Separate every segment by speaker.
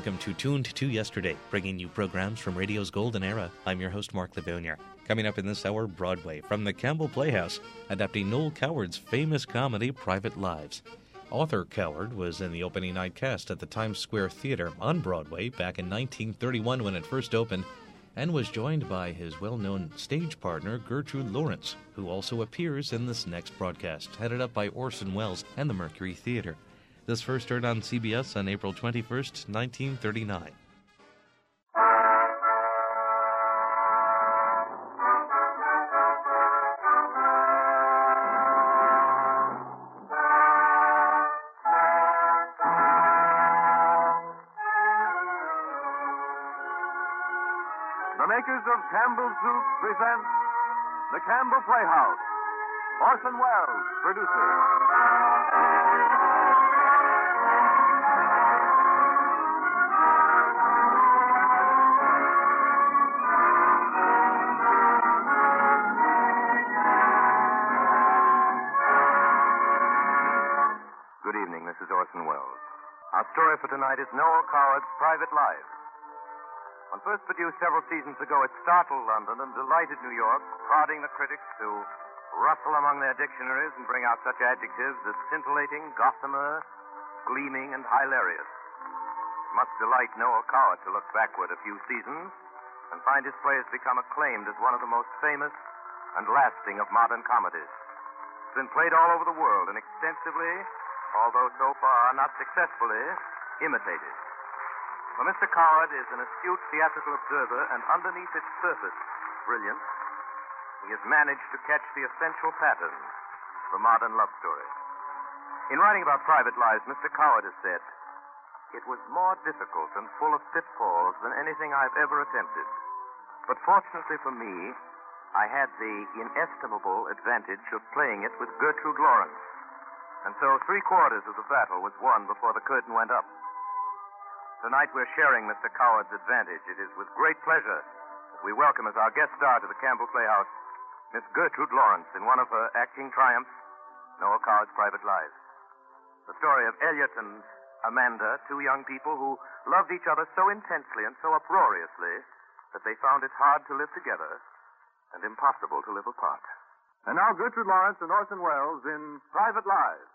Speaker 1: welcome to Tuned to Yesterday, bringing you programs from radio's golden era. I'm your host, Mark Lavinia. Coming up in this hour, Broadway, from the Campbell Playhouse, adapting Noel Coward's famous comedy, Private Lives. Arthur Coward was in the opening night cast at the Times Square Theater on Broadway back in 1931 when it first opened, and was joined by his well-known stage partner, Gertrude Lawrence, who also appears in this next broadcast, headed up by Orson Welles and the Mercury Theater. This first aired on CBS on April 21st, 1939.
Speaker 2: The makers of Campbell's Soup present The Campbell Playhouse. Orson Welles, producer. Good evening, this is Orson Welles. Our story for tonight is Noel Coward's Private Lives. When first produced several seasons ago, it startled London and delighted New York, prodding the critics to rustle among their dictionaries and bring out such adjectives as scintillating, gossamer, gleaming, and hilarious. It must delight Noel Coward to look backward a few seasons and find his play has become acclaimed as one of the most famous and lasting of modern comedies. It's been played all over the world and extensively, although so far not successfully, imitated. Well, Mr. Coward is an astute theatrical observer, and underneath its surface brilliance, he has managed to catch the essential pattern of the modern love story. In writing about Private Lives, Mr. Coward has said, "It was more difficult and full of pitfalls than anything I've ever attempted. But fortunately for me, I had the inestimable advantage of playing it with Gertrude Lawrence. And so 3/4 of the battle was won before the curtain went up. Tonight we're sharing Mr. Coward's advantage. It is with great pleasure that we welcome as our guest star to the Campbell Playhouse, Miss Gertrude Lawrence, in one of her acting triumphs, Noel Coward's Private Lives. The story of Elliot and Amanda, two young people who loved each other so intensely and so uproariously that they found it hard to live together and impossible to live apart. And now Gertrude Lawrence and Orson Welles in Private Lives.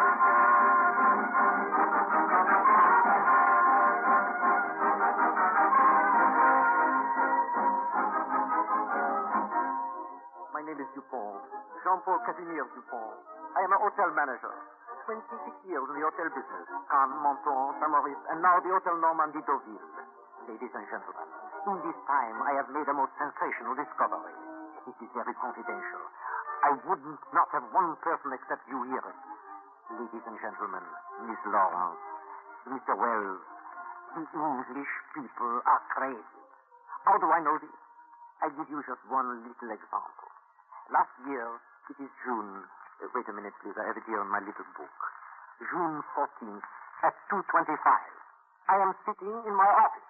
Speaker 3: My name is Dupont, Jean-Paul Casimir Dupont. I am a hotel manager. 26 years in the hotel business. Cannes, Menton, Saint-Maurice, and now the Hotel Normandie Deauville. Ladies and gentlemen, in this time I have made a most sensational discovery. It is very confidential. I wouldn't not have one person except you hear it. Ladies and gentlemen, Miss Lawrence, Mr. Wells, the English people are crazy. How do I know this? I give you just one little example. Last year, it is June. Wait a minute, please. I have it here in my little book. June 14th at 2:25. I am sitting in my office.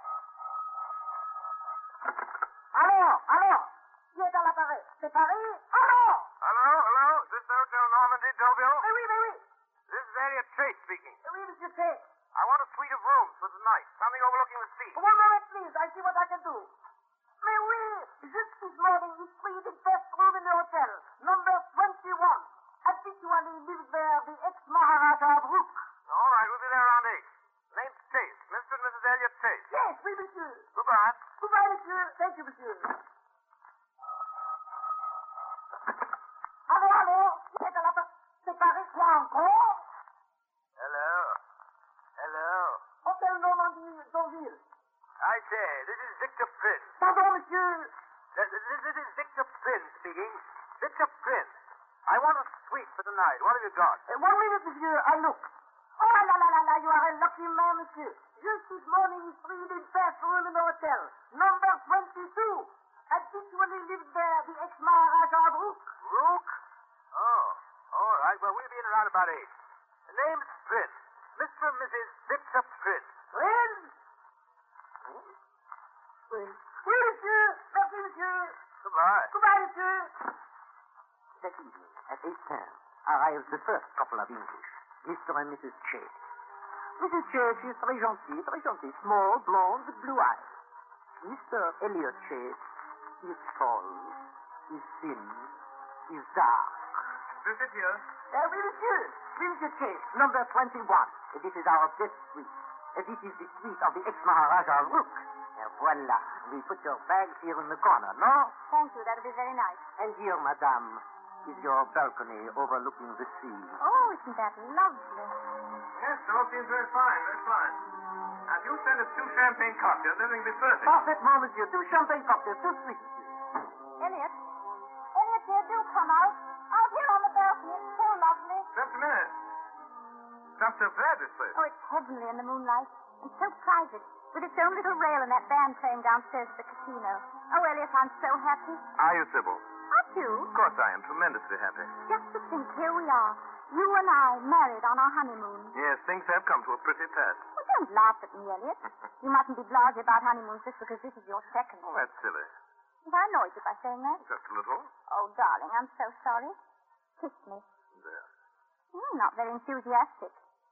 Speaker 3: Allô? Qui est à l'appareil? C'est Paris? Allô?
Speaker 2: Hello? Is this the Hotel Normandie Deauville?
Speaker 3: Oui.
Speaker 2: This is Elliot Chase speaking.
Speaker 3: Oui, Monsieur Chase.
Speaker 2: I want a suite of rooms for tonight. Something overlooking the sea.
Speaker 3: One moment, please. I see what I can do. Mais oui, just this morning he free the best room in the hotel, number 21. Habitually lives there the ex-Maharaja of Rook.
Speaker 2: All right, we'll be there around 8. Name's Chase. Mr. and Mrs. Elliot Chase.
Speaker 3: Yes, oui, monsieur.
Speaker 2: Goodbye.
Speaker 3: Goodbye, monsieur. Thank you, monsieur. Allô? Qui est à la porte? C'est Paris, quoi encore?
Speaker 2: Hello.
Speaker 3: Hotel Normandie Deauville.
Speaker 2: I say, this is Victor Prince.
Speaker 3: Pardon, monsieur.
Speaker 2: This is Victor Prince speaking. Victor Prince. I want a suite for tonight. What have you got?
Speaker 3: 1 minute, monsieur. I look. Oh, la, you are a lucky man, monsieur. Just this morning he freed the best room in the hotel, number 22. Habitually lives there the ex-Maharaja of Rook.
Speaker 2: Rook? Oh, all right. Well, we'll be in around about 8. The name's Prince. Mr. and Mrs. Victor Prince.
Speaker 3: Prince? Oui, monsieur. Merci, monsieur.
Speaker 2: Goodbye.
Speaker 3: Goodbye, monsieur. That evening, at 8:10, arrives the first couple of English, Mr. and Mrs. Chase. Mrs. Chase, she is très gentille, très gentille. Small, blonde, with blue eyes. Mr. Elliot Chase, he is tall, he is thin, he is dark.
Speaker 2: Is it here?
Speaker 3: Oui, monsieur. Oui, Monsieur Chase, number 21. This is our guest suite. This is the suite of the ex-Maharaja Rook. Voila. We put your bags here in the corner, no?
Speaker 4: Thank you. That'll be very nice.
Speaker 3: And here, madame, is your balcony overlooking the sea.
Speaker 4: Oh, isn't that lovely?
Speaker 2: Yes, it all seems very fine, very fine. Now, if you send us 2 champagne cocktails, everything will be perfect.
Speaker 3: Parfaitement, monsieur. 2 champagne cocktails, tout de suite.
Speaker 4: Elliot? Elliot, dear, do come out. Out here on the balcony. It's so lovely.
Speaker 2: Just a minute. Not so bad, this place.
Speaker 4: Oh, it's heavenly in the moonlight. And so private. With its own little rail and that band playing downstairs at the casino. Oh, Elliot, I'm so happy.
Speaker 2: Are you, Sybil?
Speaker 4: Aren't you?
Speaker 2: Of course I am. Tremendously happy.
Speaker 4: Just to think, here we are. You and I married on our honeymoon.
Speaker 2: Yes, things have come to a pretty pass.
Speaker 4: Well, don't laugh at me, Elliot. You mustn't be blasé about honeymoons just because this is your second.
Speaker 2: Oh, that's silly.
Speaker 4: Have I annoyed you by saying that?
Speaker 2: Just a little.
Speaker 4: Oh, darling, I'm so sorry. Kiss me.
Speaker 2: There.
Speaker 4: Not very enthusiastic.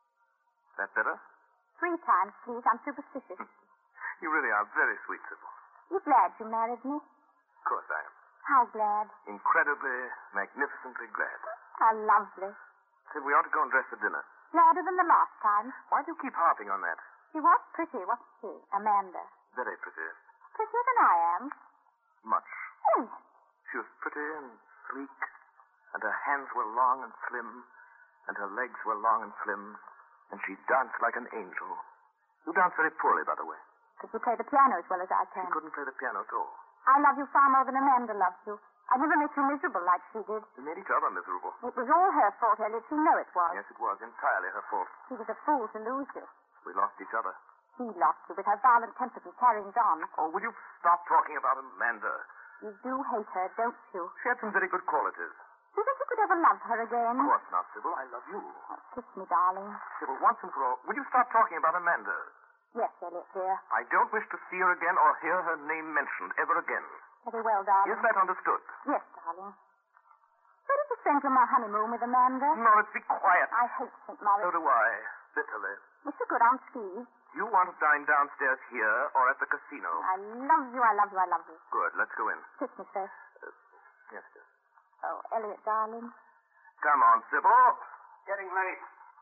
Speaker 2: That better?
Speaker 4: 3 times, please. I'm superstitious.
Speaker 2: You really are very sweet, Sybil.
Speaker 4: You glad you married me?
Speaker 2: Of course I am.
Speaker 4: How glad?
Speaker 2: Incredibly, magnificently glad.
Speaker 4: How lovely.
Speaker 2: Sybil, we ought to go and dress for dinner.
Speaker 4: Gladder than the last time.
Speaker 2: Why do you keep harping on that?
Speaker 4: She was pretty, wasn't she? Amanda.
Speaker 2: Very pretty.
Speaker 4: Prettier than I am.
Speaker 2: Much.
Speaker 4: Oh,
Speaker 2: She was pretty and sleek, and her hands were long and slim, and her legs were long and slim, and she danced like an angel. You dance very poorly, by the way.
Speaker 4: could you play the piano as well as I
Speaker 2: She
Speaker 4: can?
Speaker 2: couldn't play the piano at all.
Speaker 4: I love you far more than Amanda loves you. I never make you miserable like she did.
Speaker 2: We made each other miserable.
Speaker 4: It was all her fault, Elliot. You know it was.
Speaker 2: Yes, it was entirely her fault.
Speaker 4: She was a fool to lose you.
Speaker 2: We lost each other.
Speaker 4: She lost you with her violent tempers and carryings on.
Speaker 2: Oh, will you stop talking about Amanda?
Speaker 4: You do hate her, don't you?
Speaker 2: She had some very good qualities.
Speaker 4: Do you think you could ever love her again?
Speaker 2: Of course not, Sybil. I love you.
Speaker 4: Oh, kiss me, darling.
Speaker 2: Sybil, once and for all, will you stop talking about Amanda?
Speaker 4: Yes, Elliot, dear.
Speaker 2: I don't wish to see her again or hear her name mentioned ever again.
Speaker 4: Very well, darling.
Speaker 2: Is that understood?
Speaker 4: Yes, darling. Where did you spend your honeymoon with Amanda?
Speaker 2: Morris, be quiet.
Speaker 4: I hate St. Maurice.
Speaker 2: So do I, bitterly.
Speaker 4: It's so good on skis.
Speaker 2: Do you want to dine downstairs here or at the casino?
Speaker 4: I love you, I love you, I love you.
Speaker 2: Good, let's go in.
Speaker 4: Kiss me, sir.
Speaker 2: Yes, sir.
Speaker 4: Oh, Elliot, darling.
Speaker 2: Come on, Sybil. Getting late.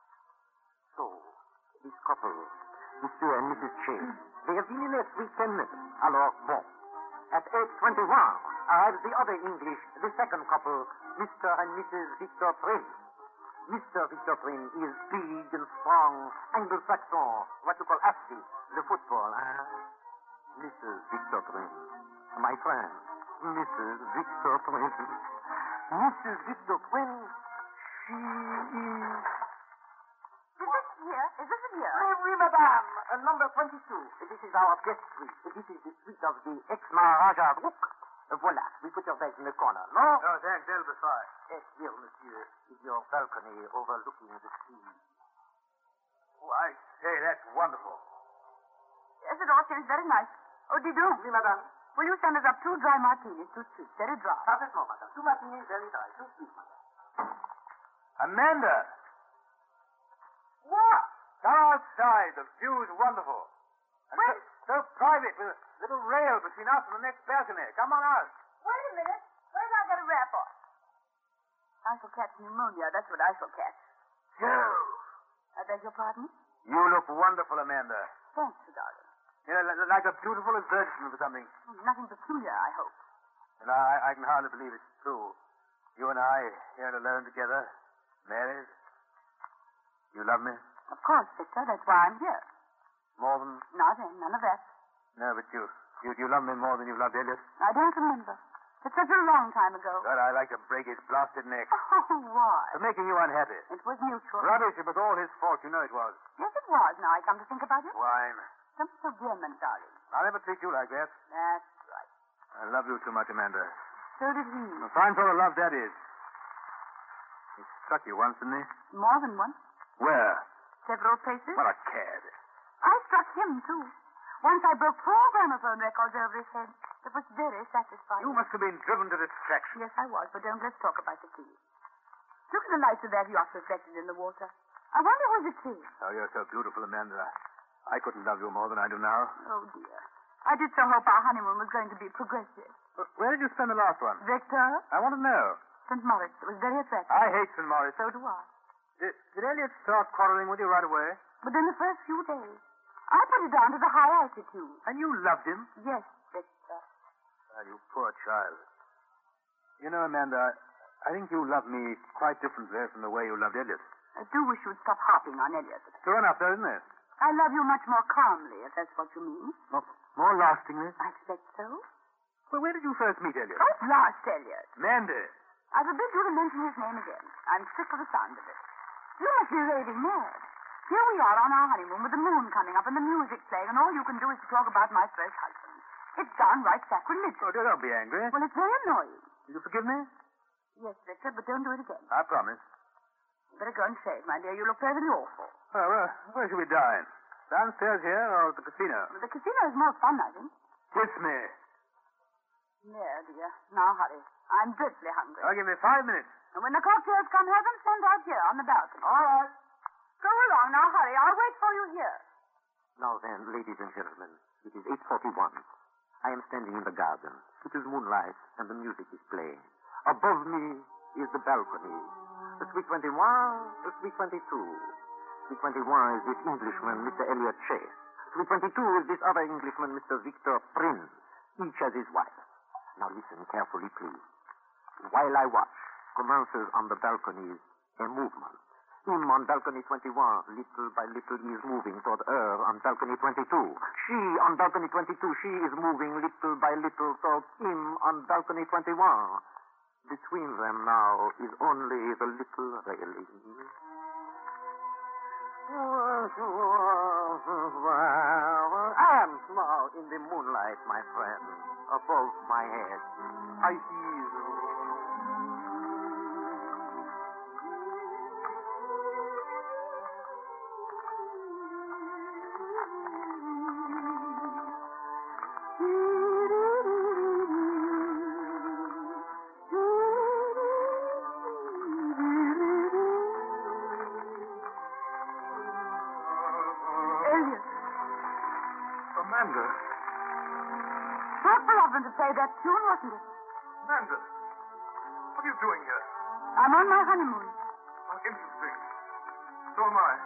Speaker 3: So, this couple, Monsieur and Mrs. Chase, they have been in their suite 10 minutes. Alors, bon. At 8:21 arrives the other English, the second couple, Mr. and Mrs. Victor Prince. Mr. Victor Prince is big and strong, Anglo-Saxon, what you call athlete, the football, huh? Mrs. Victor Prince, my friend, Mrs. Victor Prince. Mrs. Victor Prince, she is...
Speaker 4: Is this here? Is this in here?
Speaker 3: Oui, madame. Number 22. This is our guest suite. This is the suite of the ex-Maharaja Rook. Voila. We put your bags in the corner, no?
Speaker 2: Oh, thanks. That'll be fine.
Speaker 3: Yes, here, monsieur, is your balcony overlooking the sea.
Speaker 2: Oh, I say, that's wonderful.
Speaker 4: Yes, it all seems very nice. Oh, do you do?
Speaker 3: Oui, madame.
Speaker 4: Will you send us up 2 dry martinis, 2 sweet, very dry?
Speaker 3: Parfaitement, madame. Two matinées, very dry. Two sweet, madame.
Speaker 2: Amanda!
Speaker 3: What?
Speaker 2: Come outside. The view's wonderful. And so private, with a little rail between us and the next balcony. Come on out.
Speaker 4: Wait a minute. Where's I got a wrap on? I shall catch pneumonia. That's what I shall catch.
Speaker 2: Joe!
Speaker 4: I beg your pardon?
Speaker 2: You look wonderful, Amanda.
Speaker 4: Thanks, darling.
Speaker 2: You know, like a beautiful advertisement or something.
Speaker 4: Nothing peculiar, I hope.
Speaker 2: And I can hardly believe it's true. You and I, here alone together, married. You love me?
Speaker 4: Of course, Victor. That's why I'm here.
Speaker 2: More than...
Speaker 4: Nothing. None of that.
Speaker 2: No, but you love me more than you've loved Elliot.
Speaker 4: I don't remember. It's such a long time ago.
Speaker 2: God, I'd like to break his blasted neck.
Speaker 4: Oh, why?
Speaker 2: For making you unhappy.
Speaker 4: It was mutual.
Speaker 2: Rubbish, it was all his fault. You know it was.
Speaker 4: Yes, it was. Now I come to think about it.
Speaker 2: Wine.
Speaker 4: Some forgiveness, darling.
Speaker 2: I'll never treat you like that.
Speaker 4: That's right.
Speaker 2: I love you too much, Amanda.
Speaker 4: So did he.
Speaker 2: A fine sort of love that is. He struck you once, didn't he?
Speaker 4: More than once.
Speaker 2: Where?
Speaker 4: Several places.
Speaker 2: What a cad.
Speaker 4: I struck him, too. Once I broke 4 gramophone records over his head. It was very satisfying.
Speaker 2: You must have been driven to distraction.
Speaker 4: Yes, I was, but don't let's talk about the sea. Look at the lights of that yacht reflected in the water. I wonder who's it is.
Speaker 3: Oh, you're so beautiful, Amanda. I couldn't love you more than I do now.
Speaker 4: Oh, dear. I did so hope our honeymoon was going to be progressive.
Speaker 3: Where did you spend the last one?
Speaker 4: Victor?
Speaker 3: I want to know.
Speaker 4: St. Moritz. It was very attractive.
Speaker 3: I hate St. Maurice.
Speaker 4: So do I.
Speaker 3: Did Elliot start quarreling with you right away?
Speaker 4: Within the first few days. I put it down to the high altitude.
Speaker 3: And you loved him?
Speaker 4: Yes, Victor.
Speaker 3: Ah, you poor child. You know, Amanda, I think you love me quite differently from the way you loved Elliot.
Speaker 4: I do wish you'd stop harping on Elliot.
Speaker 3: True enough, though, isn't it?
Speaker 4: I love you much more calmly, if that's what you mean.
Speaker 3: More lastingly?
Speaker 4: I expect so.
Speaker 3: Well, where did you first meet Elliot?
Speaker 4: What last Elliot?
Speaker 3: Mandy.
Speaker 4: I forbid you to mention his name again. I'm sick of the sound of it. You must be raving mad. Here we are on our honeymoon with the moon coming up and the music playing, and all you can do is to talk about my first husband. It's downright sacrilegious.
Speaker 3: Oh, don't be angry.
Speaker 4: Well, it's very annoying.
Speaker 3: Will you forgive me?
Speaker 4: Yes, Victor, but don't do it again.
Speaker 3: I promise.
Speaker 4: You better go and shave, my dear. You look perfectly awful.
Speaker 3: Well, where should we dine? Downstairs here or at the casino?
Speaker 4: Well, the casino is more fun, I think.
Speaker 3: Kiss me.
Speaker 4: There, dear. Now hurry. I'm dreadfully hungry.
Speaker 3: Oh, give me 5 minutes.
Speaker 4: And when the cocktails come, have them sent out here on the balcony.
Speaker 3: All right.
Speaker 4: Go along now, hurry. I'll wait for you here.
Speaker 3: Now then, ladies and gentlemen, it is 8:41. I am standing in the garden. It is moonlight, and the music is playing. Above me is the balcony. The Suite 21, the Suite 22. Suite 21 is this Englishman, Mr. Elliot Chase. Suite 22 is this other Englishman, Mr. Victor Prince. Each has his wife. Now listen carefully, please. While I watch, commences on the balconies a movement. Him on balcony 21, little by little, he is moving toward her on balcony 22. She on balcony 22, she is moving little by little toward him on balcony 21. Between them now is only the little railing. And now in the moonlight, my friend, above my head, I see you. Amanda.
Speaker 4: Thoughtful of them to play that tune, wasn't it?
Speaker 2: Amanda, what are you doing here?
Speaker 4: I'm on my honeymoon.
Speaker 2: Oh, interesting. So am I.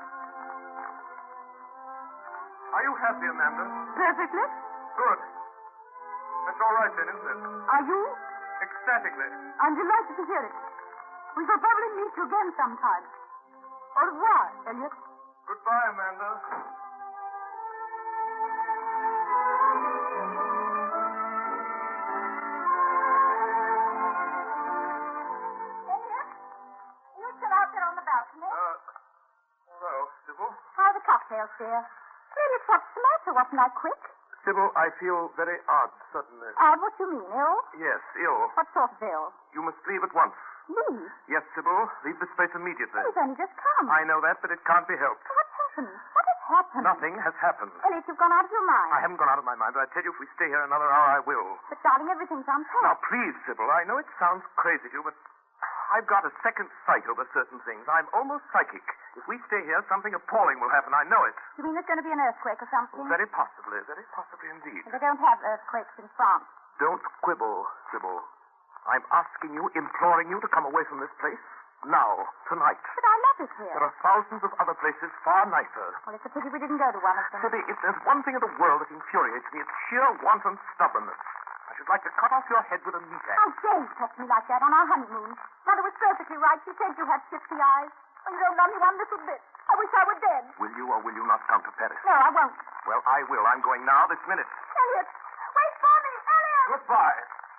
Speaker 2: Are you happy, Amanda?
Speaker 4: Perfectly.
Speaker 2: Good. That's all right then, isn't it?
Speaker 4: Are you?
Speaker 2: Ecstatically.
Speaker 4: I'm delighted to hear it. We shall probably meet again sometime. Au revoir, Elliot.
Speaker 2: Goodbye, Amanda.
Speaker 4: Elliot? You still out there on the balcony?
Speaker 2: Well, Sybil.
Speaker 4: How are the cocktails, dear? Elliot, what's the matter? Wasn't I quick?
Speaker 2: Sybil, I feel very odd suddenly.
Speaker 4: Odd, what you mean, ill?
Speaker 2: Yes, ill.
Speaker 4: What sort of ill?
Speaker 2: You must leave at once.
Speaker 4: Leave?
Speaker 2: Yes, Sybil. Leave this place immediately.
Speaker 4: He's only just come.
Speaker 2: I know that, but it can't be helped.
Speaker 4: What's happened? What has happened?
Speaker 2: Nothing has happened.
Speaker 4: Elliot, you've gone out of your mind.
Speaker 2: I haven't gone out of my mind, but I tell you, if we stay here another hour, I will.
Speaker 4: But, darling, everything's unpacked.
Speaker 2: Now, please, Sybil, I know it sounds crazy to you, but I've got a second sight over certain things. I'm almost psychic. If we stay here, something appalling will happen. I know it.
Speaker 4: You mean there's going to be an earthquake or something?
Speaker 2: Very possibly indeed.
Speaker 4: They don't have earthquakes in France.
Speaker 2: Don't quibble, Sybil. I'm asking you, imploring you to come away from this place now, tonight.
Speaker 4: But I love it here.
Speaker 2: There are thousands of other places far nicer.
Speaker 4: Well, it's a pity we didn't go to one of them.
Speaker 2: Sybil, if there's one thing in the world that infuriates me, it's sheer wanton stubbornness. I should like to cut off your head with a meat axe.
Speaker 4: How dare you talk to me like that on our honeymoon? Mother was perfectly right. She said you had shifty eyes. Well, you don't love me one little bit. I wish I were dead.
Speaker 2: Will you or will you not come to Paris?
Speaker 4: No, I won't.
Speaker 2: Well, I will. I'm going now, this minute.
Speaker 4: Elliot, wait for me. Elliot!
Speaker 2: Goodbye.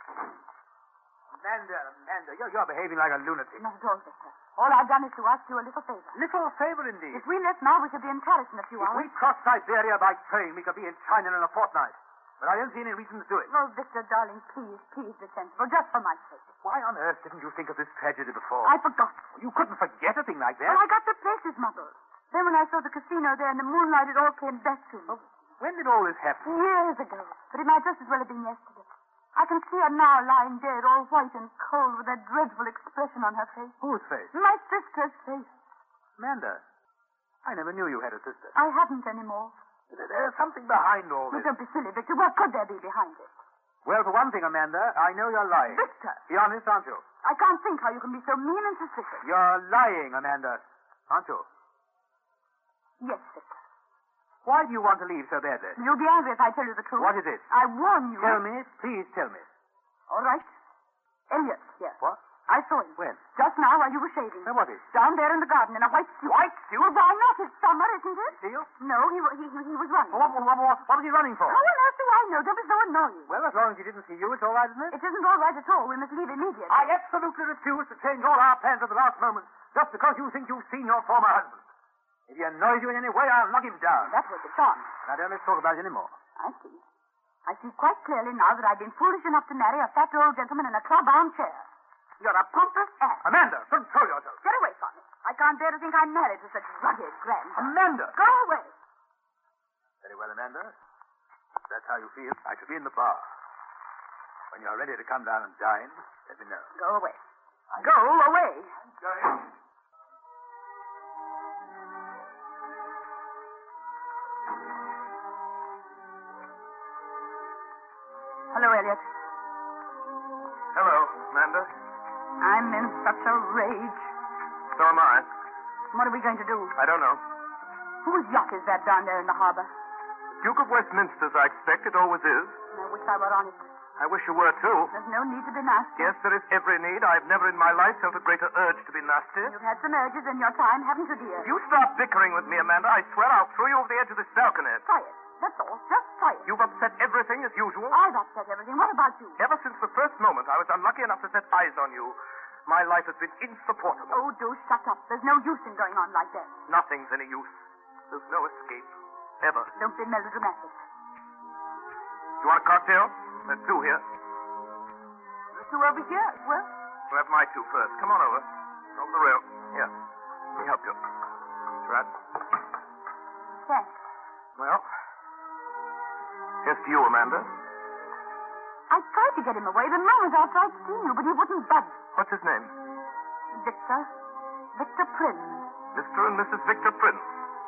Speaker 3: Amanda, you're behaving like a lunatic.
Speaker 4: Not at all, Victor. All I've done is to ask you a little favor.
Speaker 3: Little favor indeed.
Speaker 4: If we left now, we should be in Paris in a few
Speaker 3: If
Speaker 4: hours.
Speaker 3: we cross Siberia by train, we could be in China in a fortnight. But I don't see any reason to do it.
Speaker 4: Oh, Victor, darling, please be sensible, just for my sake.
Speaker 3: Why on earth didn't you think of this tragedy before?
Speaker 4: I forgot.
Speaker 3: You couldn't forget a thing like that.
Speaker 4: Well, I got the places muddled. Then when I saw the casino there in the moonlight, it all came back to me.
Speaker 3: Oh, when did all this happen?
Speaker 4: Years ago. But it might just as well have been yesterday. I can see her now lying dead, all white and cold, with that dreadful expression on her face.
Speaker 3: Whose face?
Speaker 4: My sister's face.
Speaker 3: Amanda, I never knew you had a sister.
Speaker 4: I haven't anymore.
Speaker 3: There's something behind all
Speaker 4: But
Speaker 3: this.
Speaker 4: don't be silly, Victor. What could there be behind it?
Speaker 3: Well, for one thing, Amanda, I know you're lying.
Speaker 4: Victor!
Speaker 3: Be honest, aren't you?
Speaker 4: I can't think how you can be so mean and suspicious.
Speaker 3: You're lying, Amanda, aren't you?
Speaker 4: Yes, Victor.
Speaker 3: Why do you want to leave so badly?
Speaker 4: You'll be angry if I tell you the truth.
Speaker 3: What is it?
Speaker 4: I warn you.
Speaker 3: Tell me. Please tell me.
Speaker 4: All right. Elliot, yes.
Speaker 3: What?
Speaker 4: I saw him.
Speaker 3: When?
Speaker 4: Just now while you were shaving.
Speaker 3: Now, what is?
Speaker 4: Down there in the garden in a white suit.
Speaker 3: White suit?
Speaker 4: Well, why not? It's summer, isn't it?
Speaker 3: Do you?
Speaker 4: No, he was running.
Speaker 3: What was he running for?
Speaker 4: How on earth do I know? Don't be so annoying.
Speaker 3: Well, as long as he didn't see you, it's all right, isn't it?
Speaker 4: It isn't all right at all. We must leave immediately.
Speaker 3: I absolutely refuse to change all our plans at the last moment just because you think you've seen your former husband. If he annoys you in any way, I'll knock him down.
Speaker 4: That was the chance.
Speaker 3: Now, don't let's talk about it anymore.
Speaker 4: I see. I see quite clearly now that I've been foolish enough to marry a fat old gentleman in a club armchair. You're a pompous ass.
Speaker 3: Amanda, control yourself.
Speaker 4: Get away from me. I can't bear to think I'm married to such rugged grandeur.
Speaker 3: Amanda!
Speaker 4: Go away.
Speaker 3: Very well, Amanda. If that's how you feel, I shall be in the bar. When you're ready to come down and dine, let me know.
Speaker 4: Go away. Go away. Hello, Elliot.
Speaker 2: Hello, Amanda.
Speaker 4: I'm in such a rage.
Speaker 2: So am I.
Speaker 4: What are we going to do?
Speaker 2: I don't know.
Speaker 4: Whose yacht is that down there in the harbor?
Speaker 2: Duke of Westminster's, I expect. It always is.
Speaker 4: I wish I were on it.
Speaker 2: I wish you were, too.
Speaker 4: There's no need to be nasty.
Speaker 2: Yes, there is every need. I've never in my life felt a greater urge to be nasty.
Speaker 4: You've had some urges in your time, haven't you, dear?
Speaker 2: If you start bickering with me, Amanda, I swear I'll throw you over the edge of this balcony.
Speaker 4: Try it. That's all. Just try it.
Speaker 2: You've upset everything as usual.
Speaker 4: I've upset everything. What about you?
Speaker 2: Ever since the first moment I was unlucky enough to set eyes on you, my life has been insupportable.
Speaker 4: Oh, do shut up. There's no use in going on like that.
Speaker 2: Nothing's any use. There's no escape. Ever.
Speaker 4: Don't be melodramatic.
Speaker 2: You want a cocktail? There's two here.
Speaker 4: There's two over here as well.
Speaker 2: We'll have my two first. Come on over. Over the rail. Here. Let me help you. Right.
Speaker 4: Thanks.
Speaker 2: Well, here's to you, Amanda.
Speaker 4: I tried to get him away the moment after I'd seen you, but he wouldn't budge.
Speaker 2: What's his name?
Speaker 4: Victor. Victor Prince.
Speaker 2: Mr. and Mrs. Victor Prince.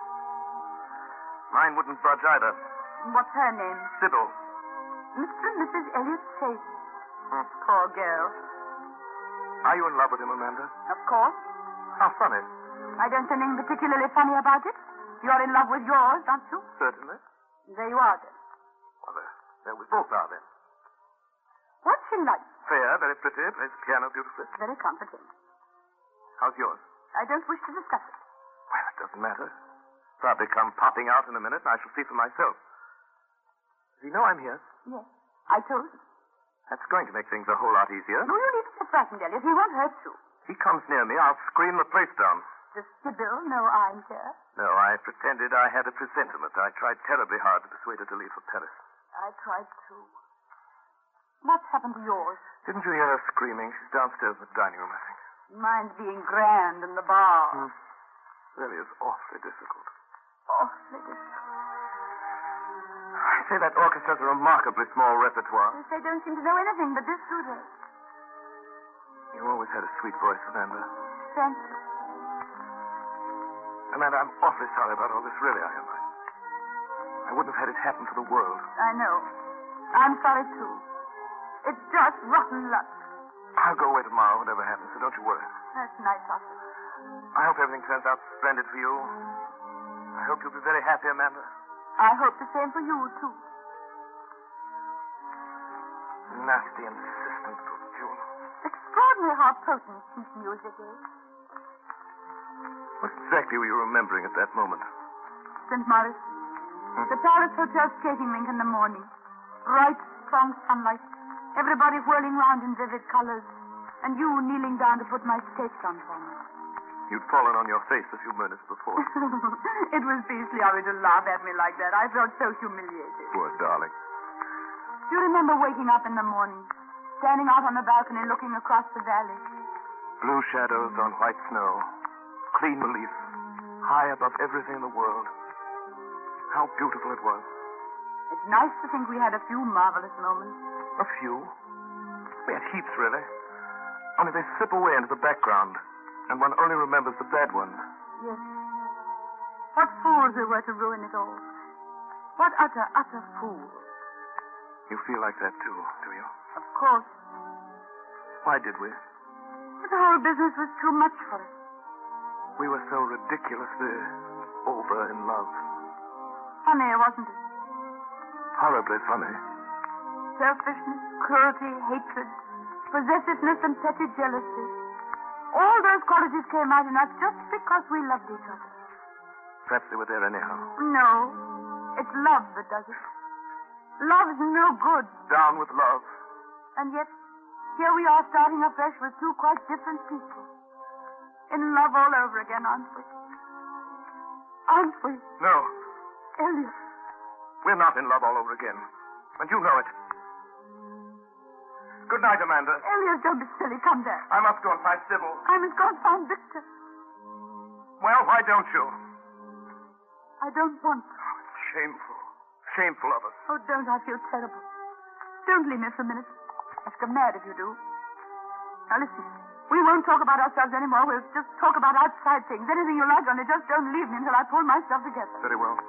Speaker 2: Mine wouldn't budge either.
Speaker 4: What's her name?
Speaker 2: Sybil.
Speaker 4: Mr. and Mrs. Elliot Chase. Poor girl.
Speaker 2: Are you in love with him, Amanda?
Speaker 4: Of course.
Speaker 2: How funny.
Speaker 4: I don't see anything particularly funny about it. You're in love with yours, aren't you?
Speaker 2: Certainly.
Speaker 4: There you are, then.
Speaker 2: Well, there we both are, then.
Speaker 4: What's she like?
Speaker 2: Fair, very pretty, plays the piano beautifully.
Speaker 4: Very comforting.
Speaker 2: How's yours?
Speaker 4: I don't wish to discuss it.
Speaker 2: Well, it doesn't matter. Probably come popping out in a minute, and I shall see for myself. Does he know I'm here?
Speaker 4: Yes. I told you.
Speaker 2: That's going to make things a whole lot easier.
Speaker 4: No, you needn't get frightened, Elliot. He won't hurt you.
Speaker 2: He comes near me, I'll scream the place down.
Speaker 4: Does Sybil know I'm here?
Speaker 2: No, I pretended I had a presentiment. I tried terribly hard to persuade her to leave for Paris.
Speaker 4: I tried to. What's happened to yours?
Speaker 2: Didn't you hear her screaming? She's downstairs in the dining room, I think.
Speaker 4: Mine's being grand in the bar.
Speaker 2: Really is awfully difficult.
Speaker 4: Awfully difficult.
Speaker 2: I say that orchestra's a remarkably small repertoire.
Speaker 4: They don't seem to know anything but this, do they?
Speaker 2: You always had a sweet voice, Amanda.
Speaker 4: Thank you.
Speaker 2: Amanda, I'm awfully sorry about all this, really I am. I wouldn't have had it happen for the world.
Speaker 4: I know. I'm sorry, too. It's just rotten luck.
Speaker 2: I'll go away tomorrow, whatever happens, so don't you worry.
Speaker 4: That's nice of you.
Speaker 2: I hope everything turns out splendid for you. I hope you'll be very happy, Amanda.
Speaker 4: I hope the same for you, too.
Speaker 2: Nasty, insistent little June.
Speaker 4: Extraordinary how potent sheet music is.
Speaker 2: What exactly were you remembering at that moment?
Speaker 4: St. Maurice. The Palace Hotel skating rink in the morning. Bright, strong sunlight. Everybody whirling round in vivid colors. And you kneeling down to put my skates on for me.
Speaker 2: You'd fallen on your face a few minutes before.
Speaker 4: It was beastly of you to laugh at me like that. I felt so humiliated.
Speaker 2: Poor darling.
Speaker 4: Do you remember waking up in the morning, standing out on the balcony looking across the valley?
Speaker 2: Blue shadows on white snow. Clean relief. High above everything in the world. How beautiful it was.
Speaker 4: It's nice to think we had a few marvelous moments.
Speaker 2: A few. We had heaps, really. Only they slip away into the background, and one only remembers the bad ones.
Speaker 4: Yes. What fools we were to ruin it all. What utter fools.
Speaker 2: You feel like that, too, do you?
Speaker 4: Of course.
Speaker 2: Why did we?
Speaker 4: But the whole business was too much for us.
Speaker 2: We were so ridiculously over in love.
Speaker 4: Funny, wasn't it?
Speaker 2: Horribly funny.
Speaker 4: Selfishness, cruelty, hatred, possessiveness, and petty jealousy. All those qualities came out in us just because we loved each other.
Speaker 2: Perhaps they were there anyhow.
Speaker 4: No, it's love that does it. Love's no good.
Speaker 2: Down with love.
Speaker 4: And yet, here we are starting afresh with two quite different people. In love all over again, aren't we? Aren't we?
Speaker 2: No,
Speaker 4: Elliot.
Speaker 2: we're not in love all over again. And you know it. Good night, Amanda.
Speaker 4: Elliot, don't be silly. Come back.
Speaker 2: I must go and find Sybil.
Speaker 4: I must go and find Victor.
Speaker 2: Well, why don't you?
Speaker 4: I don't want to.
Speaker 2: Shameful. Shameful of us.
Speaker 4: Oh, don't. I feel terrible. Don't leave me for a minute. I'll go mad if you do. Now, listen. We won't talk about ourselves anymore. We'll just talk about outside things. Anything you like, only just don't leave me until I pull myself together.
Speaker 2: Very well.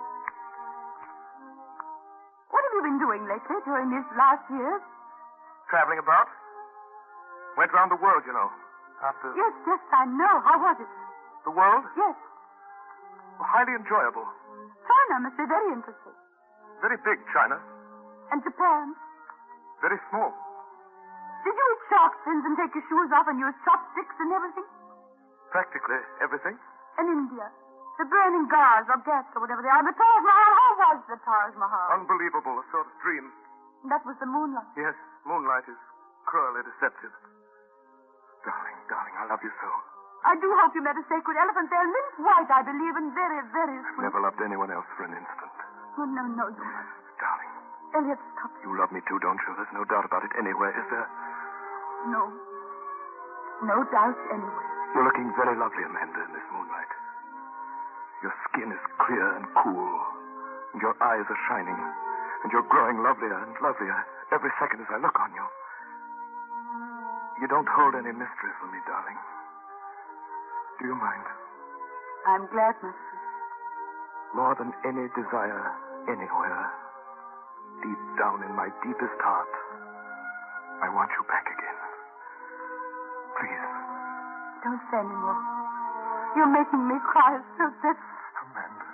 Speaker 4: What have you been doing lately during these last years?
Speaker 2: Traveling about? Went round the world, you know. After
Speaker 4: Yes, I know. How was it?
Speaker 2: the world?
Speaker 4: Yes.
Speaker 2: Well, highly enjoyable.
Speaker 4: China must be very interesting.
Speaker 2: Very big, China.
Speaker 4: And Japan.
Speaker 2: Very small.
Speaker 4: Did you eat shark fins and take your shoes off and use chopsticks and everything?
Speaker 2: Practically everything.
Speaker 4: In India. The burning gars or gas or whatever they are. The Taj Mahal. How was the Taj Mahal?
Speaker 2: Unbelievable. A sort of dream.
Speaker 4: That was the moonlight.
Speaker 2: Yes, moonlight is cruelly deceptive. Darling, I love you so.
Speaker 4: I do hope you met a sacred elephant there. Lynch white, I believe, and very, very sweet.
Speaker 2: Never loved anyone else for an instant.
Speaker 4: Oh, no, you must.
Speaker 2: Darling,
Speaker 4: Elliot, stop.
Speaker 2: you love me too, don't you? There's no doubt about it anywhere, is there?
Speaker 4: No. No doubt anyway.
Speaker 2: You're looking very lovely, Amanda, in this moonlight. Your skin is clear and cool, and your eyes are shining, and you're growing lovelier and lovelier every second as I look on you. You don't hold any mystery for me, darling. Do you mind?
Speaker 4: I'm glad, my sweet.
Speaker 2: More than any desire anywhere, deep down in my deepest heart, I want you back again. Please.
Speaker 4: Don't say any more. You're making me cry so that...
Speaker 2: Amanda.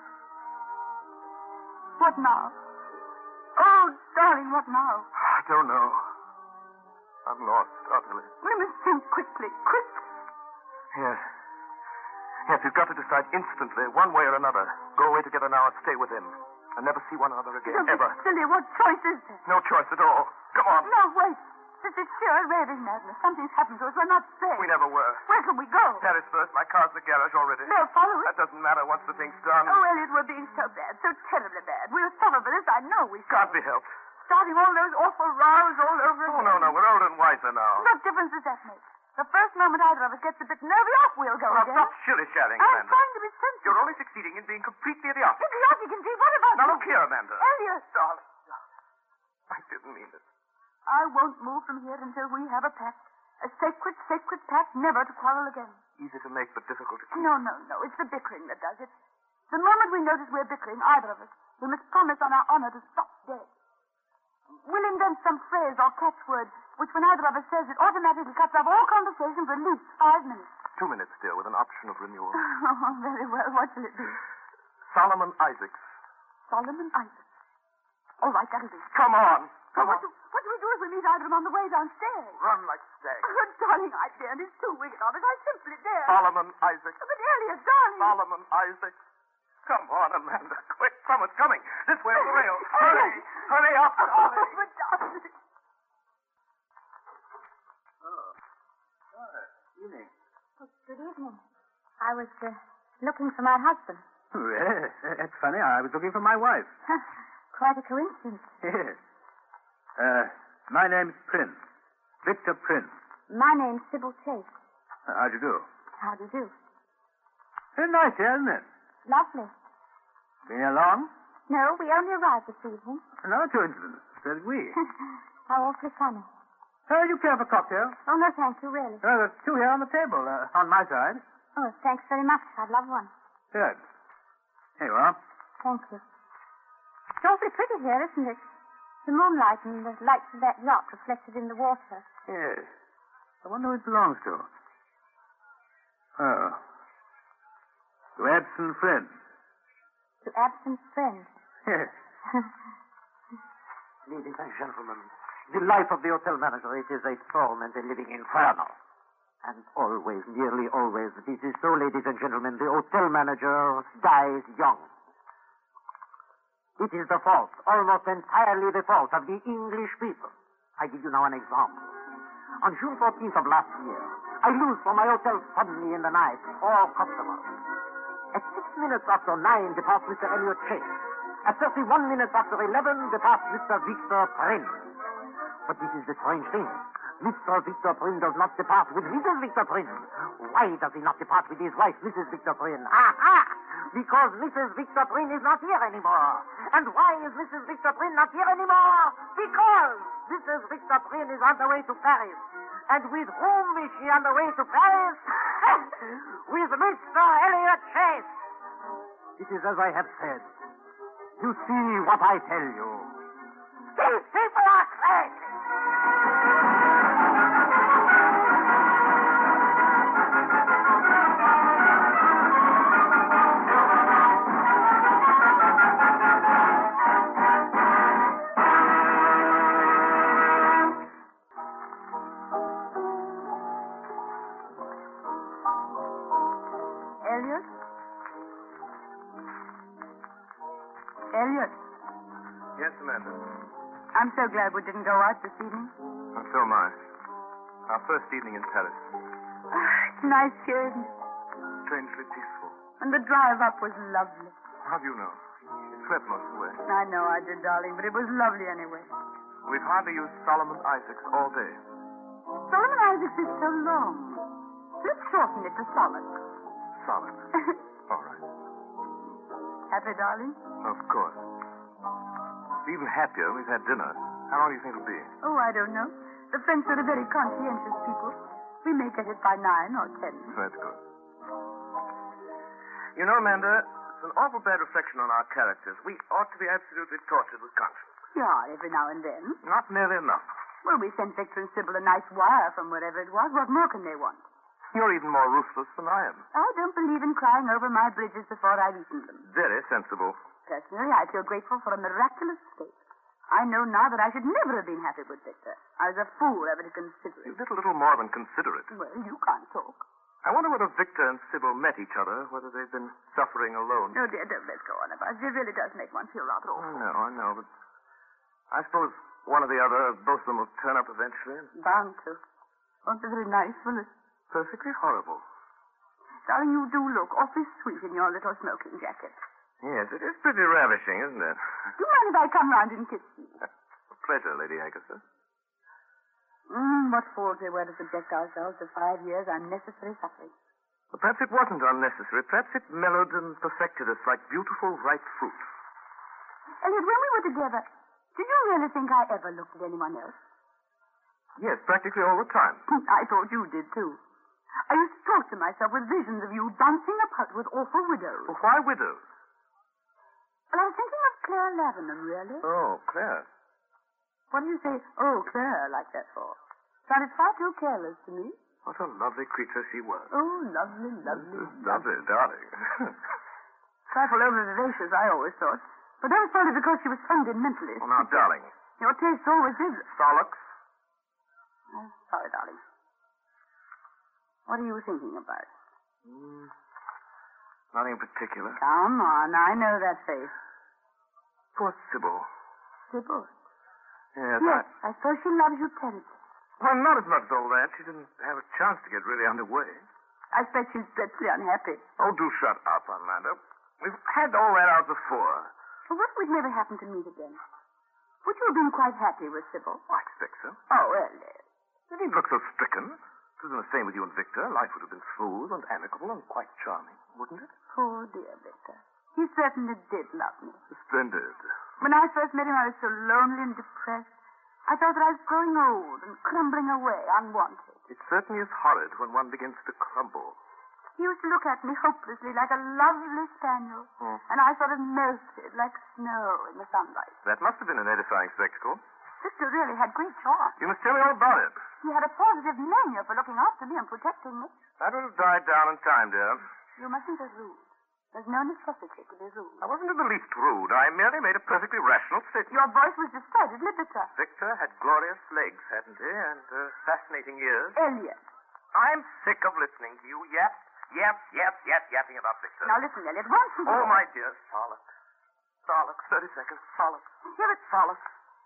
Speaker 4: What now? Oh, darling, what now?
Speaker 2: I don't know. I'm lost, utterly.
Speaker 4: We must think quickly. Quick.
Speaker 2: Yes. Yes, we've got to decide instantly, one way or another. Go away together now and stay with him. And never see one another again,
Speaker 4: Don't
Speaker 2: ever.
Speaker 4: be silly. What choice is there?
Speaker 2: No choice at all. Come on.
Speaker 4: No, wait. This is sheer raving madness. Something's happened to us. We're not safe.
Speaker 2: We never were.
Speaker 4: Where can we go?
Speaker 2: Paris first. My car's in the garage already.
Speaker 4: They'll follow us.
Speaker 2: That doesn't matter once the thing's done.
Speaker 4: Oh, Elliot, we're being so bad. So terribly bad. We'll suffer for this. I know we shall.
Speaker 2: Can't be helped.
Speaker 4: Starting all those awful rows all over
Speaker 2: Oh,
Speaker 4: again.
Speaker 2: no. We're older and wiser now.
Speaker 4: What difference does that make? The first moment either of us gets a bit nervy off, we'll go
Speaker 2: Now,
Speaker 4: again.
Speaker 2: stop shilly-shallying,
Speaker 4: I'm
Speaker 2: Amanda.
Speaker 4: trying to be sensible.
Speaker 2: You're only succeeding in being completely idiotic.
Speaker 4: Idiotic indeed. What about
Speaker 2: Now,
Speaker 4: you?
Speaker 2: look here, Amanda.
Speaker 4: Elliot.
Speaker 2: Darling. I didn't mean it.
Speaker 4: I won't move from here until we have a pact. A sacred, sacred pact never to quarrel again.
Speaker 2: Easy to make, but difficult to keep.
Speaker 4: No. It's the bickering that does it. The moment we notice we're bickering, either of us, we must promise on our honor to stop dead. We'll invent some phrase or catchword which, when either of us says it, automatically cuts off all conversation for at least 5 minutes.
Speaker 2: 2 minutes still, with an option of renewal.
Speaker 4: Oh, very well. What shall it be?
Speaker 2: Solomon Isaacs.
Speaker 4: Solomon Isaacs. All right, that'll do.
Speaker 2: Come on.
Speaker 4: What do we do if we meet either of them on the way downstairs?
Speaker 2: Run like stags.
Speaker 4: Oh, darling, I daren't. It's too wicked of us. I simply dare.
Speaker 2: Solomon Isaacs.
Speaker 4: But Elliot, darling.
Speaker 2: Solomon Isaacs. Come on, Amanda. Quick, someone's coming. This way on the rail.
Speaker 4: Hurry.
Speaker 2: Hurry up,
Speaker 4: Oh,
Speaker 2: darling.
Speaker 4: but darling.
Speaker 5: Evening.
Speaker 6: Oh, good evening. I was looking for my husband.
Speaker 5: Well, that's funny. I was looking for my wife.
Speaker 6: Quite a coincidence.
Speaker 5: Yes. My name's Prince. Victor Prince.
Speaker 6: My name's Sybil Chase.
Speaker 5: How do you do?
Speaker 6: How do you do?
Speaker 5: Very nice here, isn't it?
Speaker 6: Lovely.
Speaker 5: Been here long?
Speaker 6: No, we only arrived this evening.
Speaker 5: Another coincidence. So did we.
Speaker 6: How awfully funny.
Speaker 5: Do you care for a cocktail?
Speaker 6: Oh, no, thank you, really.
Speaker 5: There's 2 here on the table, on my side.
Speaker 6: Oh, thanks very much. I'd love one.
Speaker 5: Good. Here you are.
Speaker 6: Thank you. It's awfully pretty here, isn't it? The moonlight and the lights of that yacht reflected in the water.
Speaker 5: Yes. I wonder who it belongs to. Oh. To absent friends.
Speaker 6: To absent friends.
Speaker 5: Yes.
Speaker 3: Ladies and gentlemen, the life of the hotel manager, it is a torment, a living inferno. And always, nearly always, this is so, ladies and gentlemen, the hotel manager dies young. It is the fault, almost entirely the fault of the English people. I give you now an example. On June 14th of last year, I lose from my hotel suddenly in the night 4 customers. At 6 minutes after 9 departs Mr. Elliot Chase. At 31 minutes after 11 departs Mr. Victor Prince. But this is the strange thing. Mr. Victor Prince does not depart with Mrs. Victor Prince. Why does he not depart with his wife, Mrs. Victor Prince? Aha! Because Mrs. Victor Prince is not here anymore. And why is Mrs. Victor Prince not here anymore? Because Mrs. Victor Prince is on the way to Paris. And with whom is she on the way to Paris? With Mr. Elliot Chase. It is as I have said. You see what I tell you. These people are crazy.
Speaker 4: Elliot,
Speaker 2: Yes, Amanda.
Speaker 4: I'm so glad we didn't go out this evening.
Speaker 2: And so am I. Our first evening in Paris.
Speaker 4: It's nice here, isn't it?
Speaker 2: Strangely peaceful.
Speaker 4: And the drive up was lovely.
Speaker 2: How do you know? You slept most of the way.
Speaker 4: I know I did, darling, but it was lovely anyway.
Speaker 2: We've hardly used Solomon Isaacs all day.
Speaker 4: Solomon Isaacs is so long. Let's shorten it to Solid.
Speaker 2: Solid. All right.
Speaker 4: Happy, darling?
Speaker 2: Of course. Even happier, we've had dinner. How long do you think it'll be?
Speaker 4: Oh, I don't know. The French are a very conscientious people. We may get it by 9 or 10.
Speaker 2: That's good. You know, Amanda, it's an awful bad reflection on our characters. We ought to be absolutely tortured with conscience.
Speaker 4: Yeah, every now and then.
Speaker 2: Not nearly enough.
Speaker 4: Well, we sent Victor and Sybil a nice wire from wherever it was. What more can they want?
Speaker 2: You're even more ruthless than I am.
Speaker 4: I don't believe in crying over my bridges before I've eaten them.
Speaker 2: Very sensible.
Speaker 4: Personally, I feel grateful for a miraculous escape. I know now that I should never have been happy with Victor. I was a fool ever to consider
Speaker 2: You
Speaker 4: it.
Speaker 2: did a little more than considerate.
Speaker 4: Well, you can't talk.
Speaker 2: I wonder whether Victor and Sybil met each other, whether they've been suffering alone.
Speaker 4: Oh, dear, don't let's go on about it. It really does make one feel rather awful.
Speaker 2: I know, but I suppose one or the other, both of them will turn up eventually.
Speaker 4: Bound to. Won't be very nice, will it?
Speaker 2: Perfectly horrible.
Speaker 4: Darling, you do look awfully sweet in your little smoking jacket.
Speaker 2: Yes, it is pretty ravishing, isn't it?
Speaker 4: Do you mind if I come round and kiss you?
Speaker 2: A pleasure, Lady Agatha.
Speaker 4: What fools we were to subject ourselves to 5 years unnecessary suffering.
Speaker 2: But perhaps it wasn't unnecessary. Perhaps it mellowed and perfected us like beautiful, ripe fruit.
Speaker 4: Elliot, when we were together, did you really think I ever looked at anyone else?
Speaker 2: Yes, practically all the time.
Speaker 4: I thought you did, too. I used to talk to myself with visions of you dancing about with awful widows.
Speaker 2: Well, why widows?
Speaker 4: Well, I was thinking of Claire Lavenham, really.
Speaker 2: Oh, Claire.
Speaker 4: What do you say, oh, Claire, like that for? Sounded far too careless to me.
Speaker 2: What a lovely creature she was.
Speaker 4: Oh, lovely, lovely.
Speaker 2: Lovely, darling.
Speaker 4: Trifle over-vivacious, I always thought. But that was probably because she was fundamentally.
Speaker 2: Oh, now, darling.
Speaker 4: Your taste always is.
Speaker 2: Solix?
Speaker 4: Oh, sorry, darling. What are you thinking about?
Speaker 2: Nothing in particular.
Speaker 4: Come on, I know that face.
Speaker 2: Poor Sybil.
Speaker 4: Sybil?
Speaker 2: Yes,
Speaker 4: Yes, I suppose she loves you terribly.
Speaker 2: Well, not as much as all that. She didn't have a chance to get really underway.
Speaker 4: I expect she's dreadfully unhappy.
Speaker 2: Oh, do shut up, Amanda. We've had all that out before.
Speaker 4: Well, what if we'd never happened to meet again? Would you have been quite happy with Sybil?
Speaker 2: I expect so.
Speaker 4: Oh, well,
Speaker 2: You didn't look so stricken. It was the same with you and Victor. Life would have been smooth and amicable and quite charming, wouldn't it?
Speaker 4: poor dear Victor. He certainly did love me.
Speaker 2: Splendid.
Speaker 4: When I first met him, I was so lonely and depressed. I thought that I was growing old and crumbling away unwanted.
Speaker 2: It certainly is horrid when one begins to crumble.
Speaker 4: He used to look at me hopelessly like a lovely spaniel. And I sort of melted like snow in the sunlight.
Speaker 2: That must have been an edifying spectacle.
Speaker 4: Victor really had great charm.
Speaker 2: You must tell me all about it.
Speaker 4: He had a positive mania for looking after me and protecting me.
Speaker 2: That will have died down in time, dear.
Speaker 4: You mustn't be rude. There's no necessity to be rude.
Speaker 2: I wasn't in the least rude. I merely made a perfectly rational statement.
Speaker 4: Your voice was decidedly bitter.
Speaker 2: Victor had glorious legs, hadn't he? And fascinating ears.
Speaker 4: Elliot.
Speaker 2: I'm sick of listening to you yapping about Victor.
Speaker 4: Now listen, Elliot. Once and
Speaker 2: Oh, my dear. Solix. 30 seconds. Solix.
Speaker 4: Here it's
Speaker 2: Solix.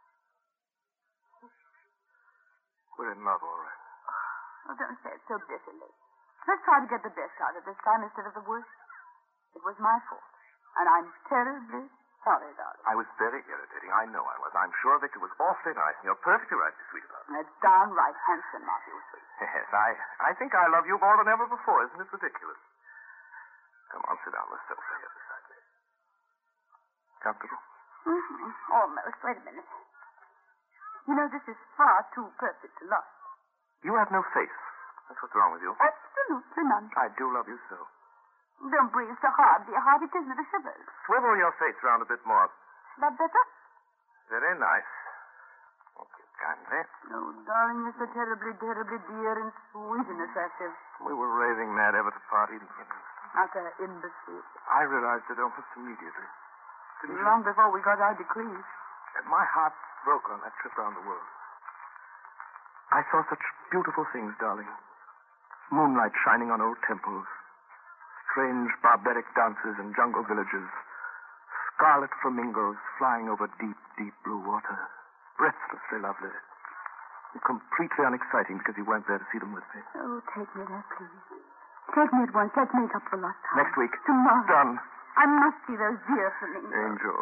Speaker 2: We're in love, all right.
Speaker 4: Oh, don't say it so bitterly. Let's try to get the best out of this time instead of the worst. It was my fault. And I'm terribly sorry, darling.
Speaker 2: I was very irritating. I know I was. I'm sure Victor was awfully nice, and you're perfectly right to be sweet about it.
Speaker 4: And it's downright handsome of you, sweet.
Speaker 2: Yes, I think I love you more than ever before. Isn't it ridiculous? Come on, sit down on the sofa here beside me. Comfortable?
Speaker 4: Mm-hmm. Almost. Wait a minute. You know, this is far too perfect to last.
Speaker 2: You have no face. That's what's wrong with you.
Speaker 4: Absolutely none.
Speaker 2: I do love you so.
Speaker 4: Don't breathe so hard, dear heart. It gives me the shivers.
Speaker 2: Swivel your face round a bit more.
Speaker 4: That better?
Speaker 2: Very nice. Thank you kindly.
Speaker 4: Oh, darling, you're so terribly, terribly dear and sweet and attractive.
Speaker 2: We were raving mad ever to part even.
Speaker 4: Utter imbecile.
Speaker 2: I realized it almost immediately.
Speaker 4: Long before we got our decrees.
Speaker 2: My heart broke on that trip around the world. I saw such beautiful things, darling. Moonlight shining on old temples. Strange barbaric dances in jungle villages. Scarlet flamingos flying over deep, deep blue water. Breathlessly lovely. And completely unexciting because you weren't there to see them with me.
Speaker 4: Oh, take me there, please. Take me at once. Let's make up for lost time.
Speaker 2: Next week.
Speaker 4: Tomorrow.
Speaker 2: Done.
Speaker 4: I must see those dear flamingos.
Speaker 2: Angel.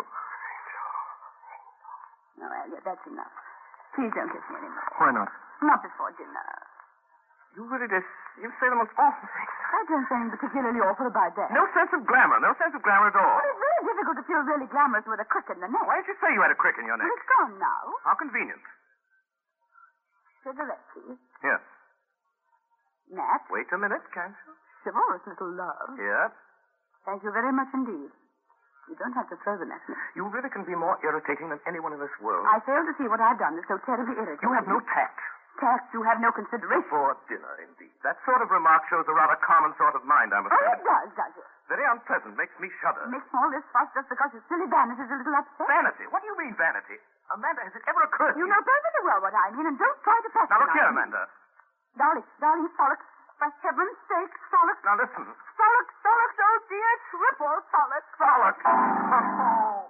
Speaker 4: No, Elliot, that's enough. Please don't kiss me anymore.
Speaker 2: Why not?
Speaker 4: Not before dinner.
Speaker 2: You really just... You say the most awful things.
Speaker 4: I don't say anything particularly awful about that.
Speaker 2: No sense of glamour. No sense of glamour at all.
Speaker 4: Well, it's very difficult to feel really glamorous with a crick in the neck.
Speaker 2: Why didn't you say you had a crick in your neck?
Speaker 4: Well, it's gone now.
Speaker 2: How convenient.
Speaker 4: Cigarette, please.
Speaker 2: Here.
Speaker 4: Nat.
Speaker 2: Wait a minute, can't you?
Speaker 4: Chivalrous little love.
Speaker 2: Here.
Speaker 4: Thank you very much indeed. You don't have to throw them at me.
Speaker 2: You really can be more irritating than anyone in this world.
Speaker 4: I fail to see what I've done is so terribly irritating.
Speaker 2: You have no tact.
Speaker 4: Tact, you have no consideration.
Speaker 2: For dinner, indeed. That sort of remark shows a rather common sort of mind, I'm
Speaker 4: Oh,
Speaker 2: afraid.
Speaker 4: it does it?
Speaker 2: Very unpleasant. Makes me shudder.
Speaker 4: Makes all this fuss just because your silly vanity is a little upset.
Speaker 2: Vanity? What do you mean, vanity? Amanda, has it ever occurred to
Speaker 4: You know perfectly well what I mean, and don't try to patronize
Speaker 2: Now, look here,
Speaker 4: me.
Speaker 2: Amanda.
Speaker 4: Darling, Solix, for heaven's sake, Solix.
Speaker 2: Now, listen.
Speaker 4: Solix, oh dear, triple Solix.
Speaker 2: Solix. Oh.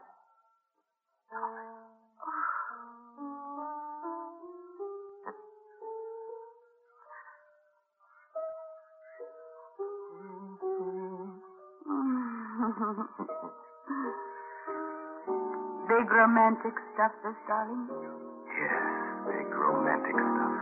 Speaker 4: Big romantic stuff, this, darling.
Speaker 2: Yes, big romantic stuff.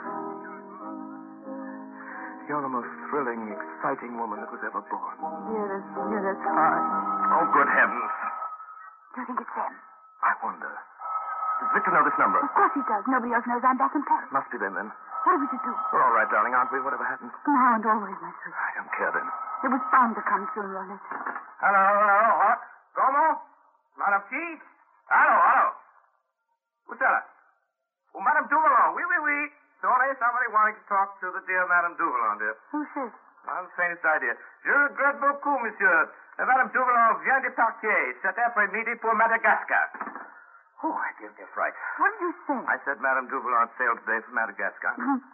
Speaker 2: You're the most thrilling, exciting woman that was ever born.
Speaker 4: Dearest heart.
Speaker 2: Oh, good heavens.
Speaker 4: Do you think it's them?
Speaker 2: I wonder. Does Victor know this number?
Speaker 4: Of course he does. Nobody else knows I'm back in Paris.
Speaker 2: Must be them, then.
Speaker 4: What are we to do?
Speaker 2: We're all right, darling, aren't we? Whatever happens.
Speaker 4: Now and always, my sweet.
Speaker 2: I don't care, then.
Speaker 4: It was bound to come sooner or later.
Speaker 2: Hello. What? Como? Lot of tea? Hello. Who's that? Oh, Madame Duvalon. Oui. Sorry, somebody wanting to talk to the dear Madame Duvalon, dear.
Speaker 4: Who's this?
Speaker 2: Not the faintest idea. Je regrette beaucoup, monsieur. Madame Duvalon vient de partir cet après-midi pour Madagascar. Oh, I did get right.
Speaker 4: What did you say?
Speaker 2: I said Madame Duvalon sailed today for Madagascar.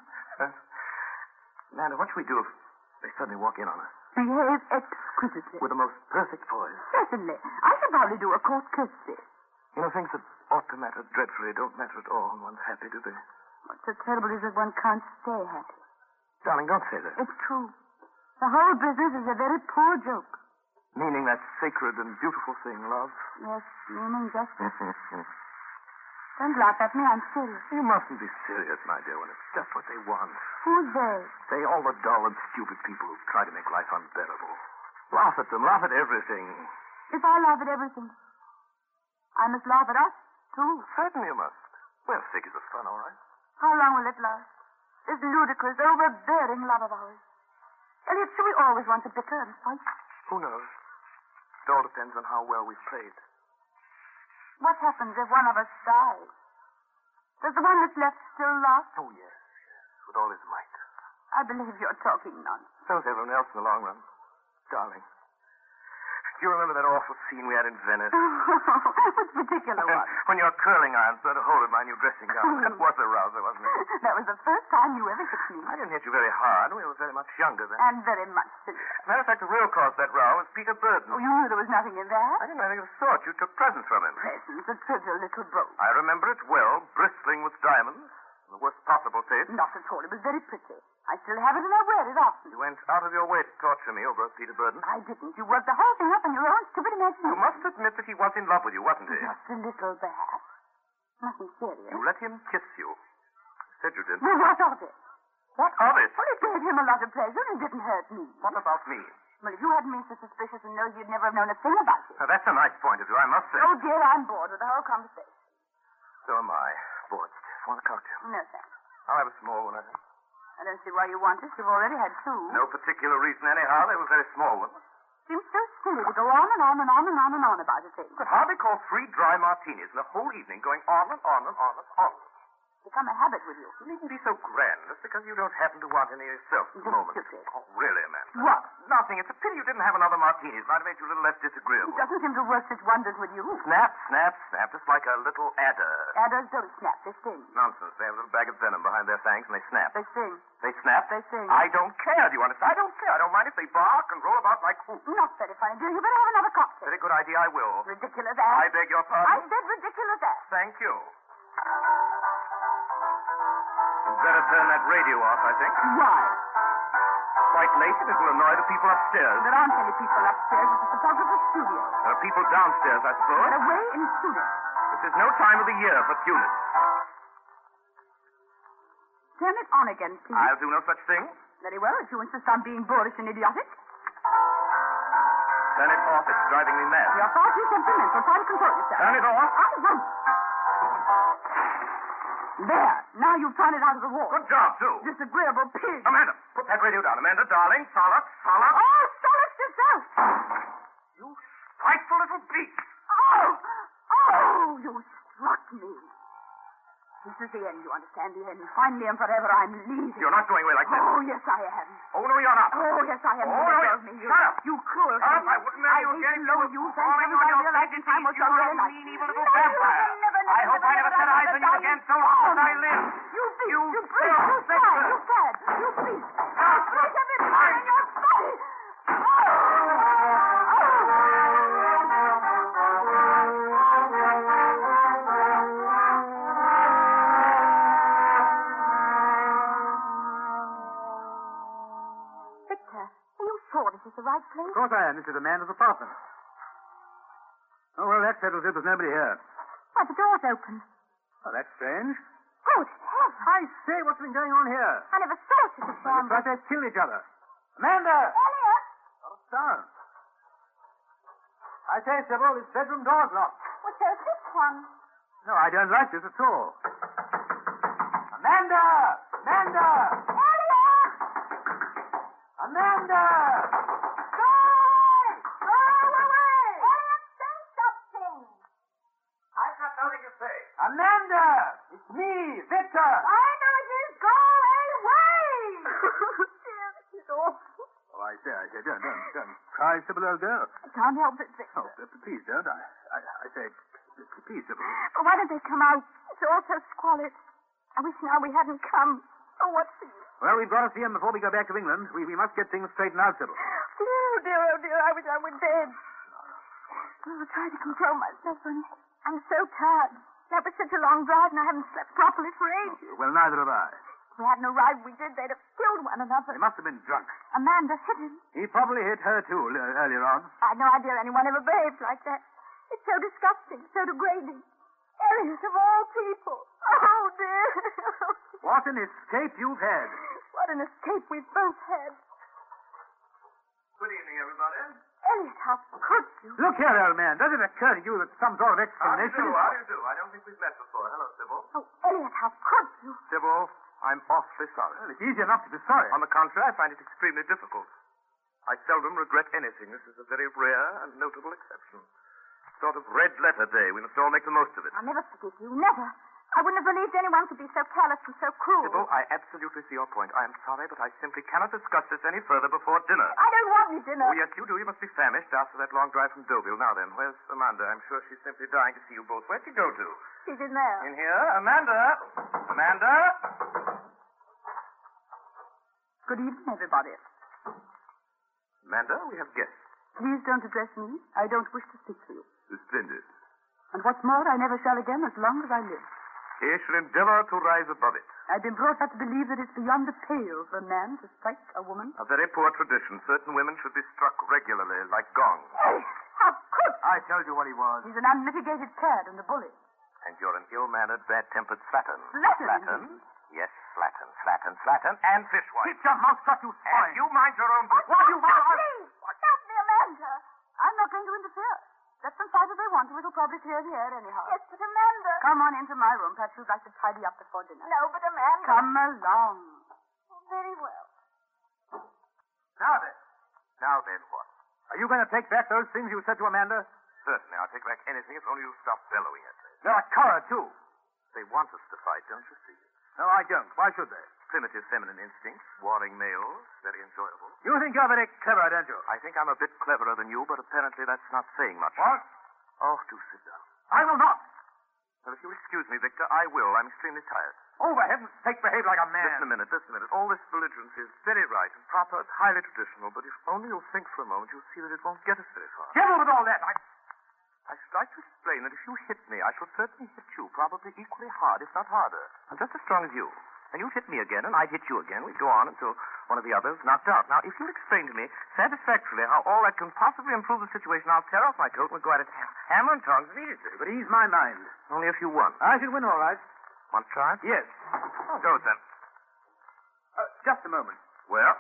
Speaker 2: Amanda, what should we do if they suddenly walk in on us?
Speaker 4: Behave exquisitely.
Speaker 2: With the most perfect poise.
Speaker 4: Certainly. I should probably do a court courtesy.
Speaker 2: You know, things that ought to matter dreadfully don't matter at all when one's happy, do they?
Speaker 4: What's so terrible is that one can't stay happy.
Speaker 2: Darling, don't say that.
Speaker 4: It's true. The whole business is a very poor joke.
Speaker 2: Meaning that sacred and beautiful thing, love.
Speaker 4: Yes, meaning just... Don't laugh at me, I'm serious.
Speaker 2: You mustn't be serious, my dear, when it's just what they want.
Speaker 4: Who's they?
Speaker 2: Say all the dull and stupid people who try to make life unbearable. Laugh at them, laugh at everything.
Speaker 4: If I laugh at everything, I must laugh at us, too.
Speaker 2: Certainly you must. We're figures of fun, all right.
Speaker 4: How long will it last? This ludicrous, overbearing love of ours. Elliot, should we always want to bicker and fight?
Speaker 2: Who knows? It all depends on how well we've played.
Speaker 4: What happens if one of us dies? Does the one that's left still last?
Speaker 2: Oh, yes. With all his might.
Speaker 4: I believe you're talking nonsense.
Speaker 2: So is everyone else in the long run. Darling. Do you remember that awful scene we had in Venice?
Speaker 4: Which particular one?
Speaker 2: When your curling iron started a hole in my new dressing gown. That was a rouser, wasn't it?
Speaker 4: That was the first time you ever hit me.
Speaker 2: I didn't hit you very hard. We were very much younger then.
Speaker 4: And very much sillier.
Speaker 2: As a matter of fact, the real cause of that row was Peter Burton.
Speaker 4: Oh, you knew there was nothing in that?
Speaker 2: I didn't know anything of the sort. You took presents from him.
Speaker 4: Presents, a trivial little brooch.
Speaker 2: I remember it well, bristling with diamonds. In the worst possible taste.
Speaker 4: Not at all. It was very pretty. I still have it and I wear it often.
Speaker 2: You went out of your way to torture me over Peter Burton.
Speaker 4: I didn't. You worked the whole thing up in your own stupid imagination.
Speaker 2: You must admit that he was in love with you, wasn't he?
Speaker 4: Just a little, perhaps. Nothing serious.
Speaker 2: You let him kiss you. You said you didn't.
Speaker 4: Well, what of it?
Speaker 2: What of it?
Speaker 4: Well, it gave him a lot of pleasure and didn't hurt me.
Speaker 2: What about me?
Speaker 4: Well, if you hadn't been so suspicious and nosy, you'd never have known a thing about it.
Speaker 2: Now, that's a nice point of view, I must say.
Speaker 4: Oh, dear, I'm bored with the whole conversation.
Speaker 2: So am I. Bored stiff. Want a cocktail?
Speaker 4: No, thanks.
Speaker 2: I'll have a small one, I think.
Speaker 4: I don't see why you want it. You've already had two.
Speaker 2: No particular reason, anyhow. They were very small ones.
Speaker 4: Seems so silly to go on and on and on and on and on about a thing.
Speaker 2: You could hardly call 3 dry martinis in the whole evening going on and on and on and on.
Speaker 4: Become a habit with you.
Speaker 2: You needn't be so grand just because you don't happen to want any yourself at the moment.
Speaker 4: Stupid.
Speaker 2: Oh, really, Amanda?
Speaker 4: What?
Speaker 2: Nothing. It's a pity you didn't have another martini. It might have made you a little less disagreeable.
Speaker 4: It doesn't seem to work such wonders with you.
Speaker 2: Snap, snap, snap. Just like a little adder.
Speaker 4: Adders don't snap. They sting.
Speaker 2: Nonsense. They have a little bag of venom behind their fangs and they snap.
Speaker 4: They sting.
Speaker 2: They snap?
Speaker 4: They sting.
Speaker 2: I don't care. Do you understand? I don't care. I don't mind if they bark and roll about like hoops.
Speaker 4: Not very funny, dear. You better have another cocktail.
Speaker 2: Very good idea. I will.
Speaker 4: Ridiculous ass.
Speaker 2: I beg your
Speaker 4: I
Speaker 2: pardon?
Speaker 4: said ridiculous ass.
Speaker 2: Thank you. You'd better turn that radio off, I think.
Speaker 4: Why?
Speaker 2: Quite late and it will annoy the people upstairs.
Speaker 4: There aren't any people upstairs. It's a photographer's studio.
Speaker 2: There are people downstairs, I suppose.
Speaker 4: They're away in Tunis.
Speaker 2: This is no time of the year for Tunis.
Speaker 4: Turn it on again, please.
Speaker 2: I'll do no such thing.
Speaker 4: Very well, if you insist on being boorish and idiotic.
Speaker 2: Turn it off. It's driving me mad.
Speaker 4: You're far too sentimental. Try to control yourself.
Speaker 2: Turn it off.
Speaker 4: I won't. There. Now you've turned it out of the wall.
Speaker 2: Good job, too.
Speaker 4: Disagreeable pig.
Speaker 2: Amanda, put that radio down. Amanda, darling. Solace.
Speaker 4: Oh, solace yourself.
Speaker 2: You spiteful little beast.
Speaker 4: Oh, you struck me. This is the end, you understand? The end. Finally and forever, I'm leaving.
Speaker 2: You're not going away like this.
Speaker 4: Oh, yes, I am.
Speaker 2: Oh, no, you're not.
Speaker 4: Oh, yes, I am.
Speaker 2: Oh,
Speaker 4: You
Speaker 2: no,
Speaker 4: deserve me.
Speaker 2: shut up.
Speaker 4: You cruel.
Speaker 2: Shut up. I wouldn't marry you again.
Speaker 4: I hate to know you. Thank
Speaker 2: Falling
Speaker 4: heaven
Speaker 2: on
Speaker 4: I
Speaker 2: your
Speaker 4: realized
Speaker 2: face,
Speaker 4: in time what
Speaker 2: you
Speaker 4: you're
Speaker 2: are
Speaker 4: really
Speaker 2: a
Speaker 4: like.
Speaker 2: mean, evil little vampire. I hope I never set eyes on you again so long as I live.
Speaker 4: You beast.
Speaker 2: You
Speaker 4: You brute. You swine. You fad. You beast. I'll break every bone in your body. Victor, are you sure this is the right place?
Speaker 5: Of course I am. This is the man's apartment. Oh, well, that settles it. There's nobody here.
Speaker 6: Why, the door's open.
Speaker 5: Oh, that's strange.
Speaker 6: Good heavens.
Speaker 5: I say, what's been going on here?
Speaker 6: I never thought it was
Speaker 5: Well,
Speaker 6: wrong.
Speaker 5: looks like they've killed each other. Amanda!
Speaker 6: Elliot!
Speaker 5: Not a sound. I say, Sybil, this bedroom door's locked.
Speaker 6: Well, so this one.
Speaker 5: No, I don't like this at all. Amanda! Amanda!
Speaker 6: Elliot!
Speaker 5: Amanda!
Speaker 6: Guys! Go away! Elliot, say something.
Speaker 2: I've got nothing to say.
Speaker 5: Amanda! It's me, Victor!
Speaker 6: I know it is. Go away! Dear, this is awful.
Speaker 5: Oh, I say, don't cry, Sybil, old girl.
Speaker 4: I can't help it, Victor.
Speaker 5: Oh, please don't. I say, please, Sybil.
Speaker 4: But why don't they come out? It's all so squalid. I wish now we hadn't come. Oh, what's the use?
Speaker 5: Well, we've got to see him before we go back to England. We must get things straightened out, Sybil.
Speaker 4: Oh, dear, I wish I were dead. Oh, I'll try to control myself, honey. I'm so tired. That was such a long drive, and I haven't slept properly for ages.
Speaker 5: Well, neither have I.
Speaker 4: If we hadn't arrived, we did, they'd have killed one another.
Speaker 5: They must have been drunk.
Speaker 4: Amanda hit him.
Speaker 5: He probably hit her, too, earlier on.
Speaker 4: I had no idea anyone ever behaved like that. It's so disgusting, so degrading. Elliot, of all people. Oh, dear.
Speaker 5: What an escape you've had.
Speaker 4: What an escape we've both had.
Speaker 2: Good evening, everybody.
Speaker 4: Elliot, how could you?
Speaker 5: Look here, old man. Does it occur to you that some sort of
Speaker 2: How do you
Speaker 5: explanation...
Speaker 2: do? How do you do? I don't think we've met before. Hello, Sybil.
Speaker 4: Oh, Elliot, how could you?
Speaker 2: Sybil, I'm off awfully sorry.
Speaker 5: Well, it's easy enough to be sorry.
Speaker 2: On the contrary, I find it extremely difficult. I seldom regret anything. This is a very rare and notable exception. Sort of red letter day. We must all make the most of it.
Speaker 4: I'll never forgive you. Never. I wouldn't have believed anyone could be so careless and so cruel.
Speaker 2: Sybil, I absolutely see your point. I am sorry, but I simply cannot discuss this any further before dinner.
Speaker 4: I don't want any dinner.
Speaker 2: Oh, yes, you do. You must be famished after that long drive from Deauville. Now then, where's Amanda? I'm sure she's simply dying to see you both. Where'd she go to?
Speaker 4: She's in there.
Speaker 2: In here? Amanda! Amanda!
Speaker 4: Good evening, everybody.
Speaker 2: Amanda, we have guests.
Speaker 4: Please don't address me. I don't wish to speak to you.
Speaker 2: Splendid.
Speaker 4: And what's more, I never shall again as long as I live.
Speaker 2: He shall endeavor to rise above it.
Speaker 4: I've been brought up to believe that it's beyond the pale for a man to strike a woman.
Speaker 2: A very poor tradition. Certain women should be struck regularly, like gongs.
Speaker 4: Oh, how could...
Speaker 5: I told you what he was.
Speaker 4: He's an unmitigated cad and a bully.
Speaker 2: And you're an ill-mannered, bad-tempered slattern.
Speaker 4: Slattern?
Speaker 2: Yes, slattern, and fishwife.
Speaker 5: Keep your mouth shut, you swine.
Speaker 2: And you mind your own business.
Speaker 5: What do you want?
Speaker 4: Please, stop me, Amanda. I'm not going to interfere. Let them fight if they want to. It'll probably clear the air anyhow.
Speaker 6: Yes, but Amanda...
Speaker 4: Come on into my room. Perhaps you'd like to tidy up before dinner.
Speaker 6: No, but Amanda...
Speaker 4: Come along.
Speaker 6: Very well.
Speaker 2: Now then, what?
Speaker 5: Are you going to take back those things you said to Amanda?
Speaker 2: Certainly, I'll take back anything if only you stop bellowing at me.
Speaker 5: They're a coward, too.
Speaker 2: They want us to fight, don't you see?
Speaker 5: No, I don't. Why should they?
Speaker 2: Primitive feminine instincts, warring males, very enjoyable.
Speaker 5: You think you're very clever, don't you?
Speaker 2: I think I'm a bit cleverer than you, but apparently that's not saying much.
Speaker 5: What?
Speaker 2: Oh, do sit down.
Speaker 5: I will not.
Speaker 2: Well, if you'll excuse me, Victor, I will. I'm extremely tired.
Speaker 5: Oh, for heaven's sake, behave like a man.
Speaker 2: Listen a minute. All this belligerence is very right and proper. It's highly traditional, but if only you'll think for a moment, you'll see that it won't get us very far.
Speaker 5: Get on with all that.
Speaker 2: I should like to explain that if you hit me, I shall certainly hit you, probably equally hard, if not harder. I'm just as strong as you. And you'd hit me again, and I'd hit you again. We'd go on until one of the others knocked out. Now, if you'll explain to me satisfactorily how all that can possibly improve the situation, I'll tear off my coat and we'll go at it hammer and tongs immediately.
Speaker 5: But ease my mind.
Speaker 2: Only if you won.
Speaker 5: I should win all right.
Speaker 2: Want to try?
Speaker 5: Yes.
Speaker 2: Oh, go then.
Speaker 5: Just a moment.
Speaker 2: Well?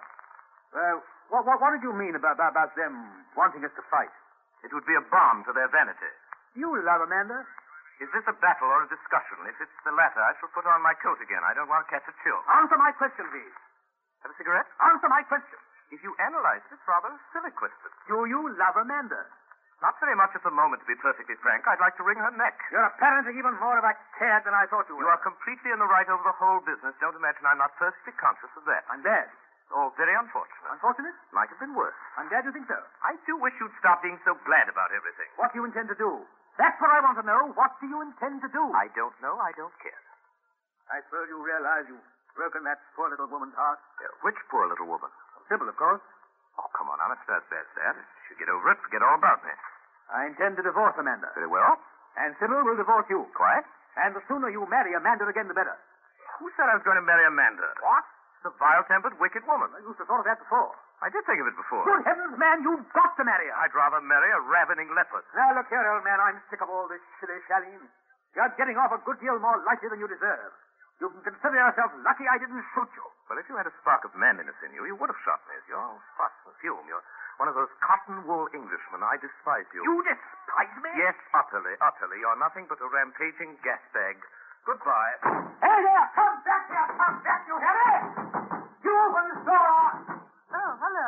Speaker 5: What did you mean about them wanting us to fight?
Speaker 2: It would be a bomb to their vanity.
Speaker 5: You love Amanda?
Speaker 2: Is this a battle or a discussion? If it's the latter, I shall put on my coat again. I don't want to catch a chill.
Speaker 5: Answer my question, please.
Speaker 2: Have a cigarette?
Speaker 5: Answer my question.
Speaker 2: If you analyze it, it's rather a silly question.
Speaker 5: Do you love Amanda?
Speaker 2: Not very much at the moment, to be perfectly frank. I'd like to wring her neck.
Speaker 5: You're apparently even more of a cad than I thought you were.
Speaker 2: You are completely in the right over the whole business. Don't imagine I'm not perfectly conscious of that.
Speaker 5: I'm glad.
Speaker 2: Oh, very unfortunate.
Speaker 5: Unfortunate?
Speaker 2: Might have been worse.
Speaker 5: I'm glad you think so.
Speaker 2: I do wish you'd stop being so glad about everything.
Speaker 5: What do you intend to do? That's what I want to know. What do you intend to do?
Speaker 2: I don't know. I don't care.
Speaker 5: I suppose you realize you've broken that poor little woman's heart?
Speaker 2: Which poor little woman?
Speaker 5: Sybil, of course.
Speaker 2: Oh, come on, honest. That's sad. She'll get over it. Forget all about me.
Speaker 5: I intend to divorce Amanda.
Speaker 2: Very well.
Speaker 5: And Sybil will divorce you.
Speaker 2: Quiet.
Speaker 5: And the sooner you marry Amanda again, the better.
Speaker 2: Who said I was going to marry Amanda?
Speaker 5: What?
Speaker 2: The vile-tempered, wicked woman.
Speaker 5: I used to thought of that before.
Speaker 2: I did think of it before.
Speaker 5: Good heavens, man, you've got to marry her.
Speaker 2: I'd rather marry a ravening leopard.
Speaker 5: Now, look here, old man, I'm sick of all this shilly-shallying. You're getting off a good deal more lightly than you deserve. You can consider yourself lucky I didn't shoot you.
Speaker 2: Well, if you had a spark of manliness in you, you would have shot me. You're all fuss and fume. You're one of those cotton-wool Englishmen. I despise you.
Speaker 5: You despise me?
Speaker 2: Yes, utterly. You're nothing but a rampaging gas bag. Goodbye.
Speaker 5: Hey there! Come back here! Come back, you hear me? You open the door!
Speaker 4: Oh, hello.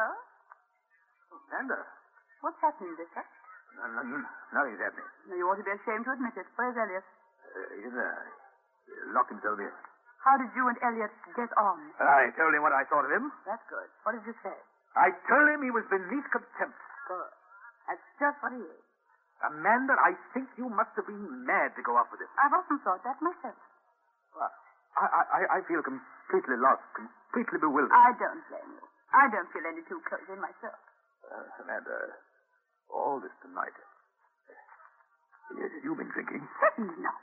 Speaker 5: Amanda.
Speaker 4: What's happening, Victor?
Speaker 5: Nothing's happening.
Speaker 4: No, you ought to be ashamed to admit it. Where's Elliot?
Speaker 5: He's in there. He locked himself in.
Speaker 4: How did you and Elliot get on?
Speaker 5: I told him what I thought of him.
Speaker 4: That's good. What did you say?
Speaker 5: I told him he was beneath contempt.
Speaker 4: Good. That's just what he is.
Speaker 5: Amanda, I think you must have been mad to go off with him.
Speaker 4: I've often thought that myself.
Speaker 5: Well, I feel completely lost, completely bewildered.
Speaker 4: I don't blame you. I don't feel any too close in myself.
Speaker 5: Amanda, all this tonight. Yes, you've been drinking.
Speaker 4: Certainly not.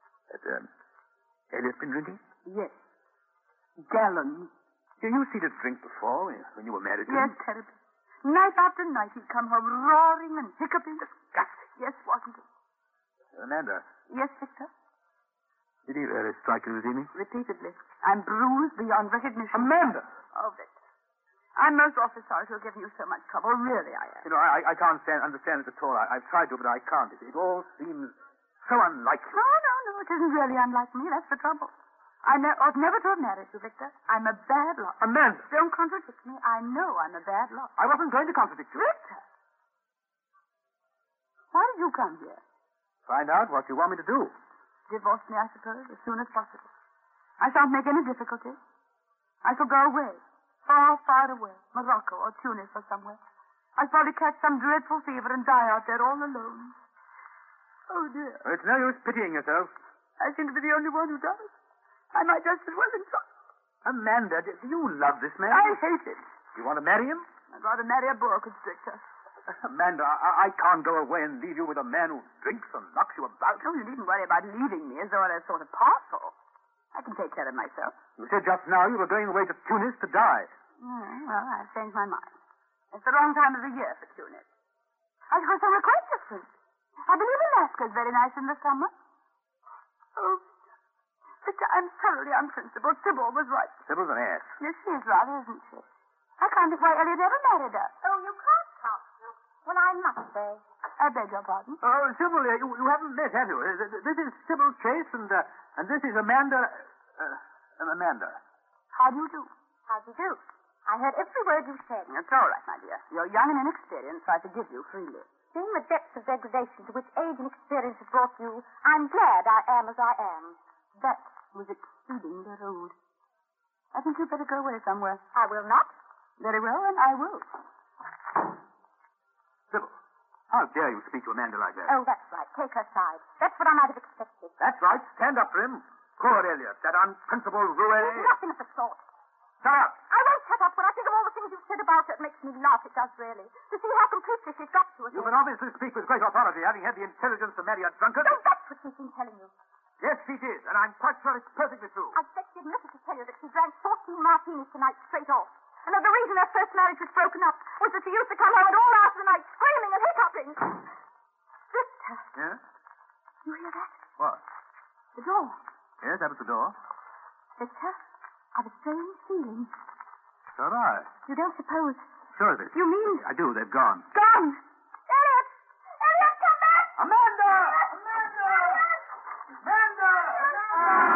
Speaker 5: Elliot been drinking?
Speaker 4: Yes. Gallons.
Speaker 5: You seen it drink before, when you were married to
Speaker 4: Yes,
Speaker 5: him?
Speaker 4: terribly. Night after night he'd come home roaring and hiccuping. Disgusting. Yes, wasn't it?
Speaker 5: Amanda.
Speaker 4: Yes, Victor?
Speaker 5: Did he really strike you this evening?
Speaker 4: Repeatedly. I'm bruised beyond recognition.
Speaker 5: Amanda!
Speaker 4: Oh, Victor. I'm most awfully sorry to have given you so much trouble. Really, I am.
Speaker 5: You know, I can't understand it at all. I've tried to, but I can't. It all seems so unlike you.
Speaker 4: No. It isn't really unlike me. That's the trouble. I ought never to have married you, Victor. I'm a bad lot.
Speaker 5: Amanda!
Speaker 4: Don't contradict me. I know I'm a bad lot.
Speaker 5: I wasn't going to contradict you.
Speaker 4: Victor! Why did you come here?
Speaker 5: Find out what you want me to do.
Speaker 4: Divorce me, I suppose, as soon as possible. I shan't make any difficulty. I shall go away. Far, far away. Morocco or Tunis or somewhere. I'll probably catch some dreadful fever and die out there all alone. Oh, dear.
Speaker 5: Well, it's no use pitying yourself.
Speaker 4: I seem to be the only one who does. I might just as well enjoy.
Speaker 5: Amanda, do you love this man?
Speaker 4: I hate him.
Speaker 5: You want to marry him?
Speaker 4: I'd rather marry a boa constrictor.
Speaker 5: Amanda, I can't go away and leave you with a man who drinks and knocks you about.
Speaker 4: Oh, you needn't worry about leaving me as though I'm a sort of parcel. I can take care of myself.
Speaker 5: You said just now you were going away to Tunis to die.
Speaker 4: Well, I've changed my mind. It's the wrong time of the year for Tunis. I should go somewhere quite different. I believe Alaska's very nice in the summer. Oh, Victor, I'm thoroughly unprincipled. Sybil was right.
Speaker 5: Sybil's an ass.
Speaker 4: Yes, she is rather, isn't she? I can't think why Elliot ever married her.
Speaker 6: Oh, you can't help it. Well, I must say.
Speaker 4: I beg your pardon.
Speaker 5: Oh, Sybil, you haven't met, have you? This is Sybil Chase, and this is Amanda. Amanda.
Speaker 4: How do you do?
Speaker 6: How do you do? I heard every word you said.
Speaker 4: It's all right, my dear. You're young and inexperienced, so I forgive you freely.
Speaker 6: Seeing the depths of degradation to which age and experience have brought you, I'm glad I am as I am.
Speaker 4: That was exceedingly rude. I think you'd better go away somewhere.
Speaker 6: I will not.
Speaker 4: Very well, and I will.
Speaker 5: Sybil, how dare you speak to Amanda like that?
Speaker 6: Oh, that's right. Take her side. That's what I might have expected.
Speaker 5: That's right. Stand up for him. Poor Elliot, that unprincipled roue.
Speaker 6: There's nothing of the sort.
Speaker 5: Shut up.
Speaker 6: I won't shut up. When I think of all the things you've said about her, it makes me laugh. It does, really. To see how completely she's got to us.
Speaker 5: You can obviously speak with great authority, having had the intelligence to marry a drunkard.
Speaker 6: Oh, that's what she's been telling you.
Speaker 5: Yes, she did, and I'm quite sure it's perfectly true.
Speaker 6: I expect she admitted to tell you that she drank 14 martinis tonight straight off. And that the reason her first marriage was broken up was that she used to come home at all hours of the night screaming and hiccuping. Victor.
Speaker 5: Yeah?
Speaker 6: You hear that?
Speaker 5: What?
Speaker 6: The door.
Speaker 5: Yes, that was the door.
Speaker 6: Victor, I've a strange feeling.
Speaker 5: So do I.
Speaker 6: You don't suppose...
Speaker 5: Sure of it.
Speaker 6: You mean...
Speaker 5: I do. They've gone.
Speaker 6: Gone! Elliot! Elliot, come back!
Speaker 5: Amanda! Amanda! Amanda!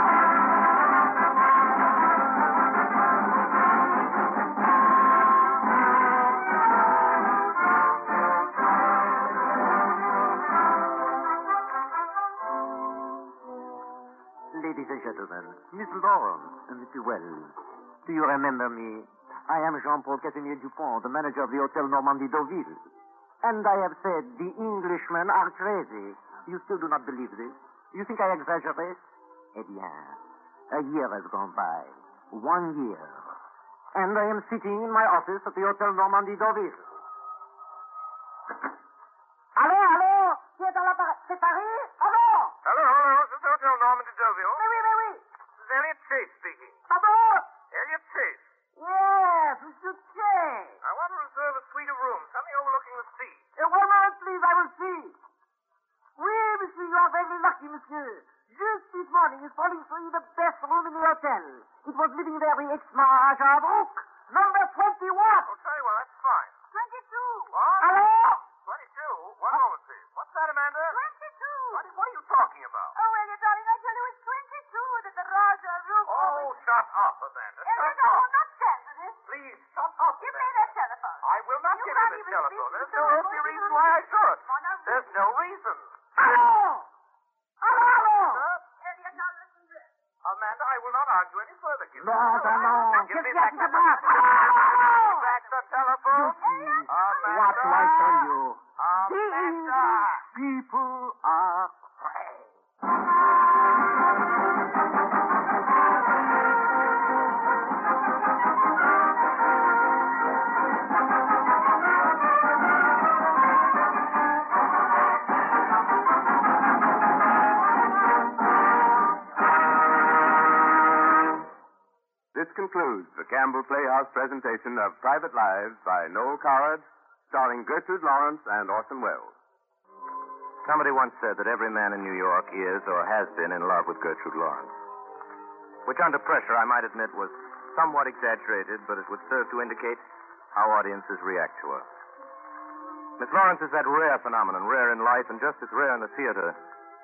Speaker 3: Ladies and gentlemen, Miss Lawrence and Mr. Wells, do you remember me? I am Jean-Paul Casimir Dupont, the manager of the Hotel Normandie Deauville. And I have said the Englishmen are crazy. You still do not believe this? You think I exaggerate? Eh bien, a year has gone by. 1 year. And I am sitting in my office at the Hotel Normandie Deauville. Allô, allô? Qui est dans l'appareil? C'est Paris? Allô?
Speaker 2: Hello, this is Hotel Normandy Deauville.
Speaker 3: Oui.
Speaker 2: This is Elliot Chase speaking.
Speaker 3: Pardon?
Speaker 2: Elliot Chase.
Speaker 3: Yes, Mr. Chase.
Speaker 2: I want to reserve a suite of rooms, something overlooking the sea.
Speaker 3: 1 moment, please, I will see. Oui, monsieur, you are very lucky, monsieur. Just this morning is falling for you the best room in the hotel. It was living there the ex-Maharaja Brook, number 21.
Speaker 2: I'll tell you what, that's fine.
Speaker 4: 22.
Speaker 2: What?
Speaker 3: Hello?
Speaker 2: 22? One moment, please. What's that, Amanda?
Speaker 4: 22.
Speaker 2: What are you talking about?
Speaker 4: Oh, Elliot, darling, I tell you, it's 22 that the Raja Rook...
Speaker 2: Oh, shut up, Amanda.
Speaker 4: Elliot,
Speaker 2: Shut
Speaker 4: I
Speaker 2: up.
Speaker 4: will not stand for this.
Speaker 2: Please, shut up.
Speaker 4: Give me
Speaker 2: Amanda.
Speaker 4: that telephone.
Speaker 2: I will not
Speaker 4: You
Speaker 2: give
Speaker 4: can't
Speaker 2: you
Speaker 4: even
Speaker 2: this telephone.
Speaker 4: speak
Speaker 2: There's
Speaker 4: to
Speaker 2: no
Speaker 4: someone
Speaker 2: earthly
Speaker 4: who
Speaker 2: reason
Speaker 4: doesn't
Speaker 2: why I
Speaker 4: know.
Speaker 2: should.
Speaker 4: Come on, now.
Speaker 2: There's no reason.
Speaker 3: Hello? Hello?
Speaker 4: Elliot, now listen to this.
Speaker 2: Amanda, I will not argue any further. Give me
Speaker 3: No,
Speaker 2: the telephone.
Speaker 3: no.
Speaker 2: Give me
Speaker 3: Get
Speaker 2: back the
Speaker 3: back.
Speaker 2: telephone. Back the telephone. Amanda.
Speaker 3: What do I tell you?
Speaker 2: Amanda.
Speaker 3: People are crazy.
Speaker 2: This concludes the Campbell Playhouse presentation of Private Lives by Noel Coward, starring Gertrude Lawrence and Orson Welles. Somebody once said that every man in New York is or has been in love with Gertrude Lawrence, which under pressure I might admit was somewhat exaggerated, but it would serve to indicate how audiences react to her. Miss Lawrence is that rare phenomenon, rare in life and just as rare in the theater,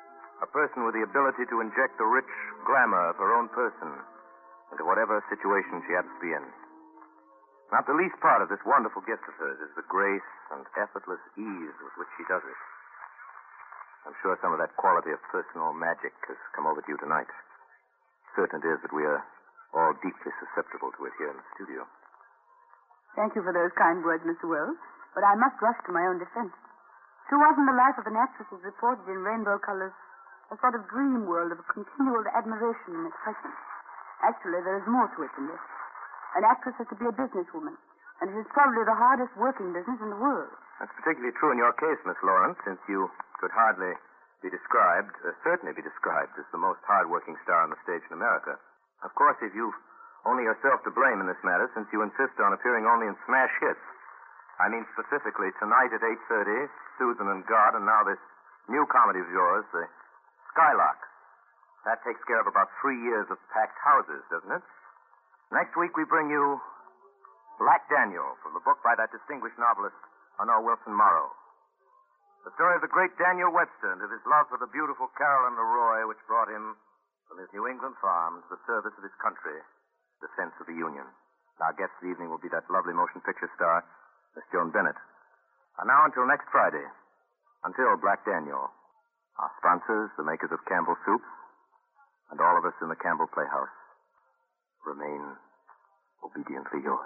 Speaker 2: A person with the ability to inject the rich glamour of her own person into whatever situation she happens to be in. Not the least part of this wonderful gift of hers is the grace and effortless ease with which she does it. I'm sure some of that quality of personal magic has come over to you tonight. Certain it is that we are all deeply susceptible to it here in the studio.
Speaker 4: Thank you for those kind words, Mr. Wells, but I must rush to my own defense. Too often the life of an actress is reported in rainbow colors, a sort of dream world of continual admiration and excitement. Actually, there is more to it than this. An actress has to be a businesswoman, and it is probably the hardest working business in the world.
Speaker 2: That's particularly true in your case, Miss Lawrence, since you could hardly be described, certainly be described, as the most hard-working star on the stage in America. Of course, if you've only yourself to blame in this matter, since you insist on appearing only in smash hits. I mean specifically tonight at 8:30, Susan and God, and now this new comedy of yours, the Skylark. That takes care of about 3 years of packed houses, doesn't it? Next week we bring you Black Daniel, from the book by that distinguished novelist, Honore Wilson Morrow. The story of the great Daniel Webster and of his love for the beautiful Carolyn Leroy, which brought him from his New England farm to the service of his country, the sense of the Union. Our guest this evening will be that lovely motion picture star, Miss Joan Bennett. And now until next Friday, until Black Daniel, our sponsors, the makers of Campbell Soup, and all of us in the Campbell Playhouse, remain obediently yours.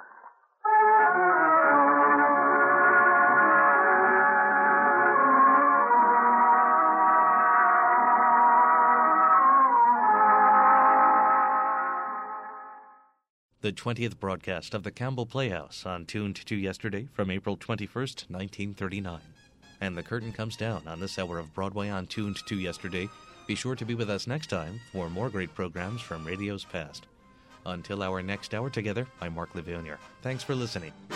Speaker 1: The 20th broadcast of the Campbell Playhouse on Tuned to Yesterday from April 21st, 1939. And the curtain comes down on this hour of Broadway on Tuned to Yesterday. Be sure to be with us next time for more great programs from radio's past. Until our next hour together, I'm Mark Levonier. Thanks for listening.